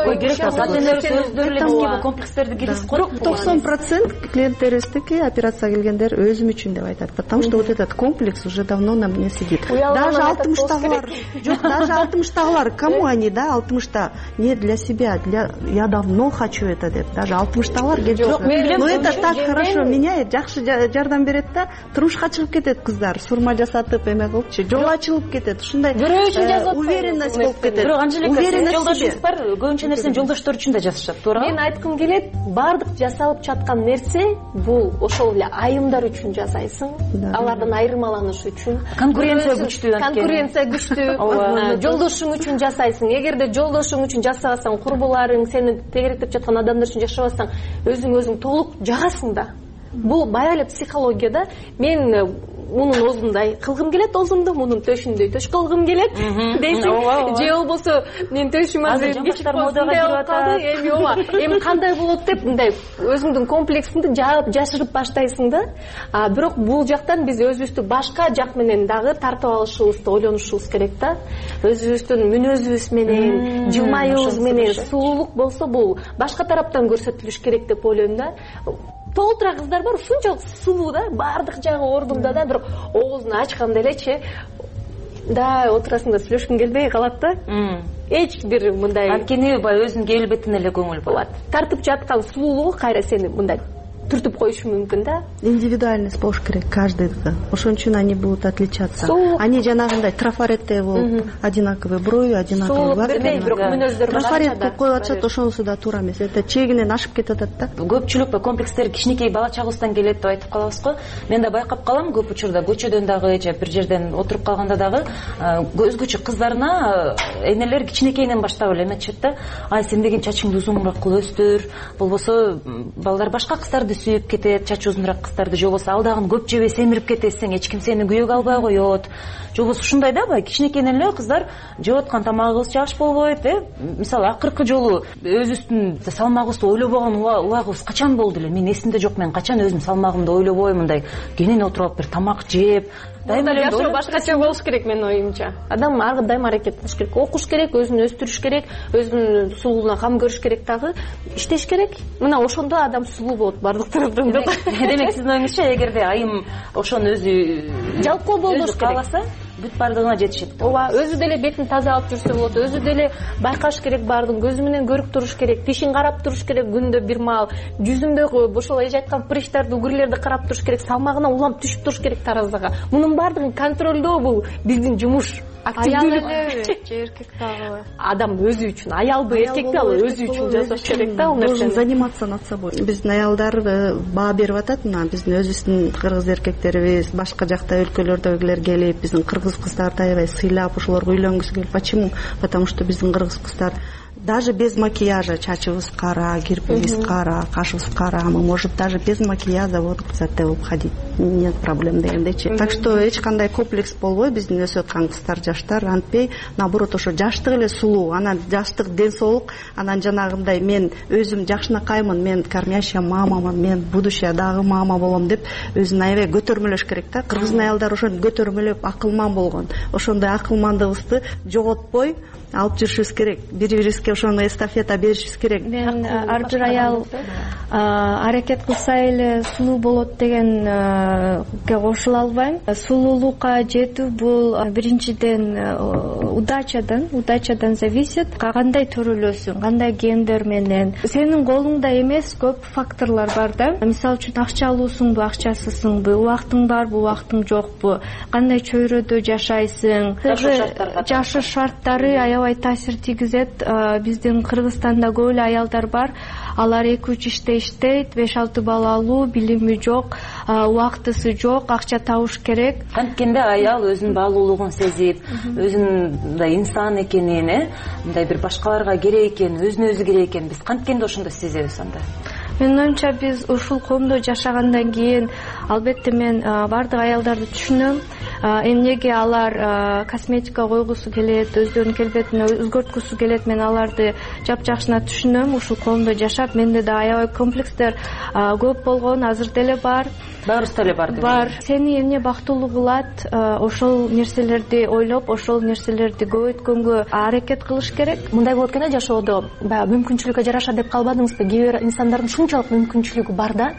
комплекстерди киргизип токсон процент клиенттерибиздики операцияга келгендер өзүм үчүн деп айтат. Потому что вот этот комплекс уже давно на мне сидит. Даже алтымыштагылар, жок, даже алтымыштагылар, кому они, да, алтымышта, не для себя, для я давно хочу это деп. Даже алтымыштагылар келип, но это так хорошо меняет, жакшы жардам берет да, турмушка чыгып кетет кыздар, сурма жасатып эме кылыпчы, жол ачылып кетет. Ушундай уверенность болуп кетет. Бирок Анжелика, жолдошуңуз бар, көбүнчө нерсени жолдоштор үчүн да жасашат, туура? Мен айткым келет, баардык жасалып жаткан нерсе бул ошол эле айымдар үчүн жасайсың, алардан айырмаланыш үчүн. Конкуренция күчтүү, конкуренция күчтүү. Жолдошуң үчүн жасайсың. Эгерде жолдошуң үчүн жасабасаң, курбуларың сени тегеректеп жаткан адамдар үчүн жашабасаң, өзүң өзүң толук жагасың да. Бул баягы эле психология да. Мен мунун оозундай кылгым келет, оозумду мунун төшүндөй төш кылгым келет дейсиң. Же болбосо мен төшүм азыр кичик модага кирип атат. Эми ооба, эми кандай болот деп мындай өзүңдүн комплексиңди жаап жашырып баштайсың да. А бирок бул жактан биз өзүбүздү башка жак менен дагы тартып алышыбызды ойлонушубуз керек да. Өзүбүздүн мүнөзүбүз менен, жылмаюубуз менен сулуулук болсо бул башка тараптан көрсөтүлүш керек деп ойлойм да. Толтура кыздар бар, ушунчалык сулуу да, баардык жагы ордунда да, бирок оозун ачканда элечи да отурасың да сүйлөшкүң келбей калат да. Эч бир мындай анткени баягы өзүнүн келбетине эле көңүл болот. Тартып жаткан сулуулугу кайра сени мындай түртүп коюшу мүмкүн да. Индивидуальность болуш керек каждыйдыкы. Ошон үчүн они будут отличаться. Они жанагындай трафареттей болуп, одинаковый брови, одинаковый глаз. Трафарет коюп коюп атышат, ошонусу да туура эмес. Это чегинен ашып кетип атат да. Көпчүлүк комплекстер кичинекей бала чагыбыздан келет деп айтып калабыз го. Мен да байкап калам көп учурда көчөдөн дагы же бир жерден отуруп калганда дагы өзгөчө кыздарына энелер кичинекейинен баштап эле эметишет да. Ай сен деген чачыңды узунураак кылып өстүр. Болбосо балдар башка кыздарды сүйүп кетет, чачы узунураак кыздарды, же болбосо ал дагы көп жебе семирип кетесиң, эч ким сени күйөөгө албай коет. Же болбосо ушундай да, баягы кичинекейинен эле кыздар жеп аткан тамагыбыз жаш болбойт, э? Мисалы акыркы жолу өзүбүздүн салмагыбызды ойлобогон убагыбыз качан болду эле? Мен эсимде жок, мен качан өзүм салмагымды ойлобой мындай кенен отуруп алып бир тамак жеп, дайыма жашоо башкача болуш керек менин оюмча. Адам ар дайым аракет кылыш керек, окуш керек, өзүн өстүрүш керек, өзүнүн сулуулугуна кам көрүш керек дагы, иштеш керек. Мына ошондо адам сулуу болот бардык тараптан да. Демек сиздин оюңузча, эгерде айым ошону өзү жалпоо болуш кааласа, бүт баардыгына жетишет. ооба, өзү деле бетин таза алып жүрсө болот, өзү деле байкаш керек баардыгын, көзү менен көрүп туруш керек, тишин карап туруш керек күндө бир маал, жүзүндөгү ошол эже айткан прыщтарды, угурлерди карап туруш керек, салмагына улам түшүп туруш керек таразага. Мунун баардыгын контролдоо бул биздин жумуш. Аял элеби же эркек дагыбы? Адам өзү үчүн, аялбы, эркекти ал өзү үчүн жасаш керек да, ал нерсени. Должен заниматься над собой. Биздин аялдар баа берип атат, мына биздин өзүбүздүн кыргыз эркектерибиз, башка жакта өлкөлөрдөгүлөр келип, биздин кыргыз кыздарды аябай сыйлап, ошолорго үйлөнгүсү келип. Почему? Потому что биздин кыргыз кыздар даже без макияжа, чачыбыз кара, кирпигибиз кара, кашыбыз кара, мы можем даже без макияжа вот за отель ходить, нет проблем дегендейчи. Так что эч кандай комплекс болбой биздин өсүп аткан кыздар, жаштар антпей, наоборот ошо жаштык эле сулуу, анан жаштык ден соолук, анан жанагындай мен өзүм жакшынакаймын, мен кормящая мамамын, мен будущая дагы мама болом деп өзүн аябай көтөрмөлөш керек да. Кыргыздын аялдары ошону көтөрмөлөп акылман болгон. Ошондой акылмандыгыбызды жоготпой алып жүрүшүбүз керек. Бири-бирибизге ошону эстафета беришибиз керек. Мен ар бир аял аракет кылса эле сулуу болот дегенге кошула албайм. Сулуулукка жетүү бул биринчиден удачадан, удачадан зависит. Кандай төрөлөсүң, кандай гендер менен. Сенин колуңда эмес, көп факторлор бар да. Мисалы үчүн акча алуусуңбу, акчасызсыңбы, убактың барбы, убактың жокпу, кандай чөйрөдө жашайсың, жашоо шарттары аябай таасир тийгизет. Биздин Кыргызстанда көп эле аялдар бар, алар эки үч иште иштейт, беш алты балалуу, билими жок, убактысы жок, акча табыш керек. Анткенде аял өзүнүн баалуулугун сезип, өзүнүн мындай инсан экенин, э, мындай бир башкаларга керек экенин, өзүнө өзү керек экенин биз канткенде ошондой сезебиз анда. Менин оюмча биз ушул коомдо жашагандан кийин албетте мен баардык аялдарды түшүнөм. Эмнеге алар косметика койгусу келет, өздөрүнүн келбетин өзгөрткүсү келет, мен аларды жапжакшына түшүнөм. Ушул коомдо жашап менде да аябай комплекстер көп болгон, азыр деле бар. Баарыбызда эле бар. Бар. Сени эмне бактылуу кылат, ошол нерселерди ойлоп, ошол нерселерди көбөйткөнгө аракет кылыш керек. Мындай болот экен жашоодо, баягы мүмкүнчүлүккө жараша деп калбадыңызбы? Кээ бир инсандардын шунчалык мүмкүнчүлүгү бар да,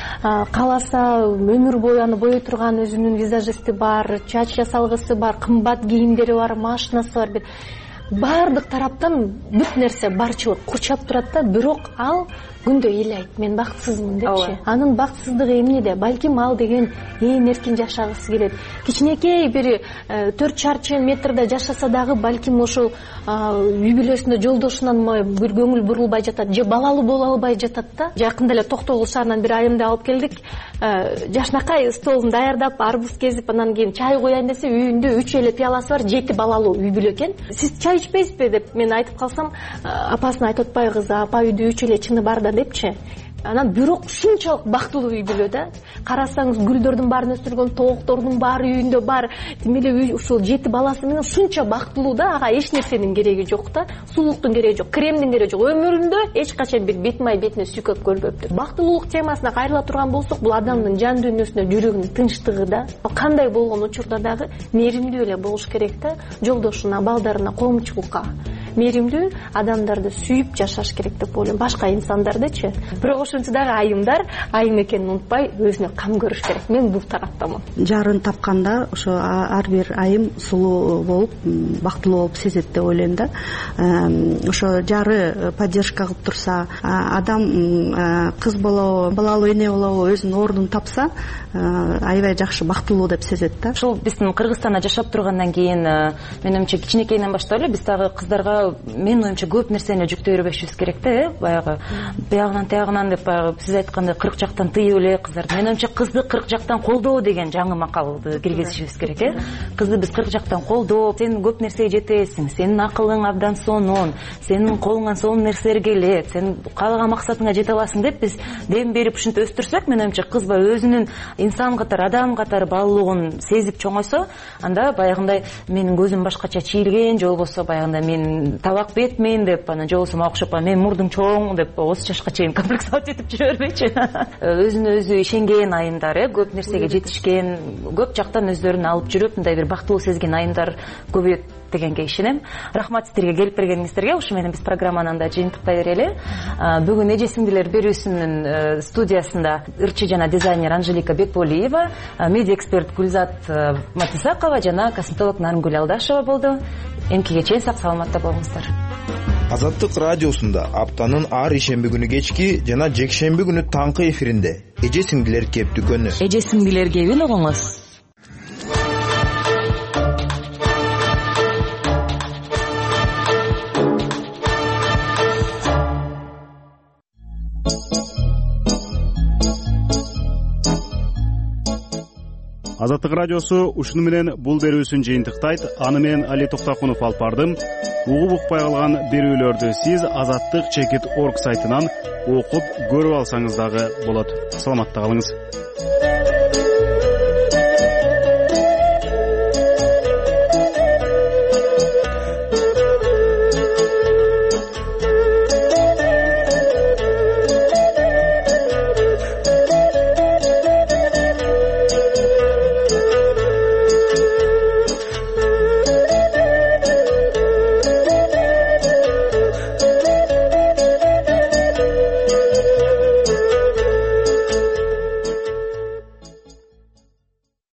кааласа өмүр бою аны боей турган өзүнүн визажисти бар, чач жасалгысы бар, кымбат кийимдери бар, машинасы бар, бир баардык тараптан бүт нерсе барчылык курчап турат да, бирок ал күндө ыйлайт, мен бактысызмын депчи. Анын бактысыздыгы эмнеде? Балким ал деген ээн эркин жашагысы келет. Кичинекей бир төрт чарчы метрде жашаса дагы балким ошол үй бүлөсүндө жолдошунан бир көңүл бурулбай жатат, же балалуу боло албай жатат да. Жакында эле Токтогул шаарынан бир айымды алып келдик. Жашнакай столун даярдап, арбуз кезип, анан кийин чай коеюн десе, үйүндө үч эле пиаласы бар, жети балалуу үй бүлө экен. Сиз чай ичпейсизби деп мен айтып калсам, апасына айтып атпайбыз, апа үйдө үч эле чыны бар да депчи. Анан бирок ушунчалык бактылуу үй бүлө да. Карасаңыз гүлдөрдүн баарын өстүргөн, тооктордун баары үйүндө бар. Тим эле ушул жети баласы менен ушунча бактылуу да, ага эч нерсенин кереги жок да. Сулуулуктун кереги жок, кремдин кереги жок. Өмүрүндө эч качан бир бет май бетине сүйкөк көрбөптүр. Бактылуулук темасына кайрыла турган болсок, бул адамдын жан дүйнөсүнө, жүрөгүнүн тынчтыгы да. Кандай болгон учурда дагы мээримдүү эле болуш керек да. Жолдошуна, балдарына, коомчулукка мээримдүү адамдарды сүйүп жашаш керек деп ойлойм. Башка инсандардычы. Бирок ошентсе дагы айымдар айым экенин унутпай, өзүнө кам көрүш керек. Мен бул тараптамын. Жарын тапканда ошо ар бир айым сулуу болуп, бактылуу болуп сезет деп ойлойм да. Ошо жары поддержка кылып турса, адам кыз болобу, балалуу эне болобу, өзүнүн ордун тапса, аябай жакшы бактылуу деп сезет да. Ушул биздин Кыргызстанда жашап тургандан кийин мен оюмча кичинекейинен баштап эле биз дагы кыздарга, менин оюмча көп нерсени жүктөй бербешибиз керек да, э, баягы биягынан тиягынан деп баягы сиз айткандай кырк жактан тыйып эле кыздарды. Мен оюмча кызды кырк жактан колдоо деген жаңы макалды киргизишибиз керек, э. Кызды биз кырк жактан колдоп, сен көп нерсеге жетесиң, сенин акылың абдан сонун, сенин колуңан сонун нерселер келет, сен каалаган максатыңа жете аласың деп биз дем берип ушинтип өстүрсөк, мен оюмча кыз баягы өзүнүн инсан катары, адам катары баалуулугун сезип чоңойсо, анда баягындай менин көзүм башкача чийилген, же болбосо баягындай мен табак бетмейин деп анан же болбосо мага окшоп менин мурдум чоң деп отуз жашка чейин комплекс алып жетип жүрө бербейчи. Өзүнө өзү ишенген айымдар, көп нерсеге жетишкен, көп жактан өздөрүн алып жүрүп мындай бир бактылуу сезген айымдар көбөйөт дегенге ишенем. Рахмат сиздерге келип бергениңиздерге. Ушу менен биз программаны анда жыйынтыктай берели. Бүгүн эже сиңдилер берүүсүнүн студиясында ырчы жана дизайнер Анжелика Бекболиева, медиа эксперт Гүлзат Матисакова жана косметолог Нарынгүл Алдашева болду. Эмкиге чейин сак саламатта болуңуздар. Азаттык радиосунда аптанын ар ишемби күнү кечки жана жекшемби күнү таңкы эфиринде эже сиңдилер кеп дүкөнү. Эже сиңдилер кебин угуңуз. Азаттык радиосу ушуну менен бул берүүсүн жыйынтыктайт. Аны менен Али Токтокунов алып бардым. Угуп укпай калган берүүлөрдү сиз азаттык чекит орг сайтынан окуп көрүп алсаңыз дагы болот. Саламатта калыңыз.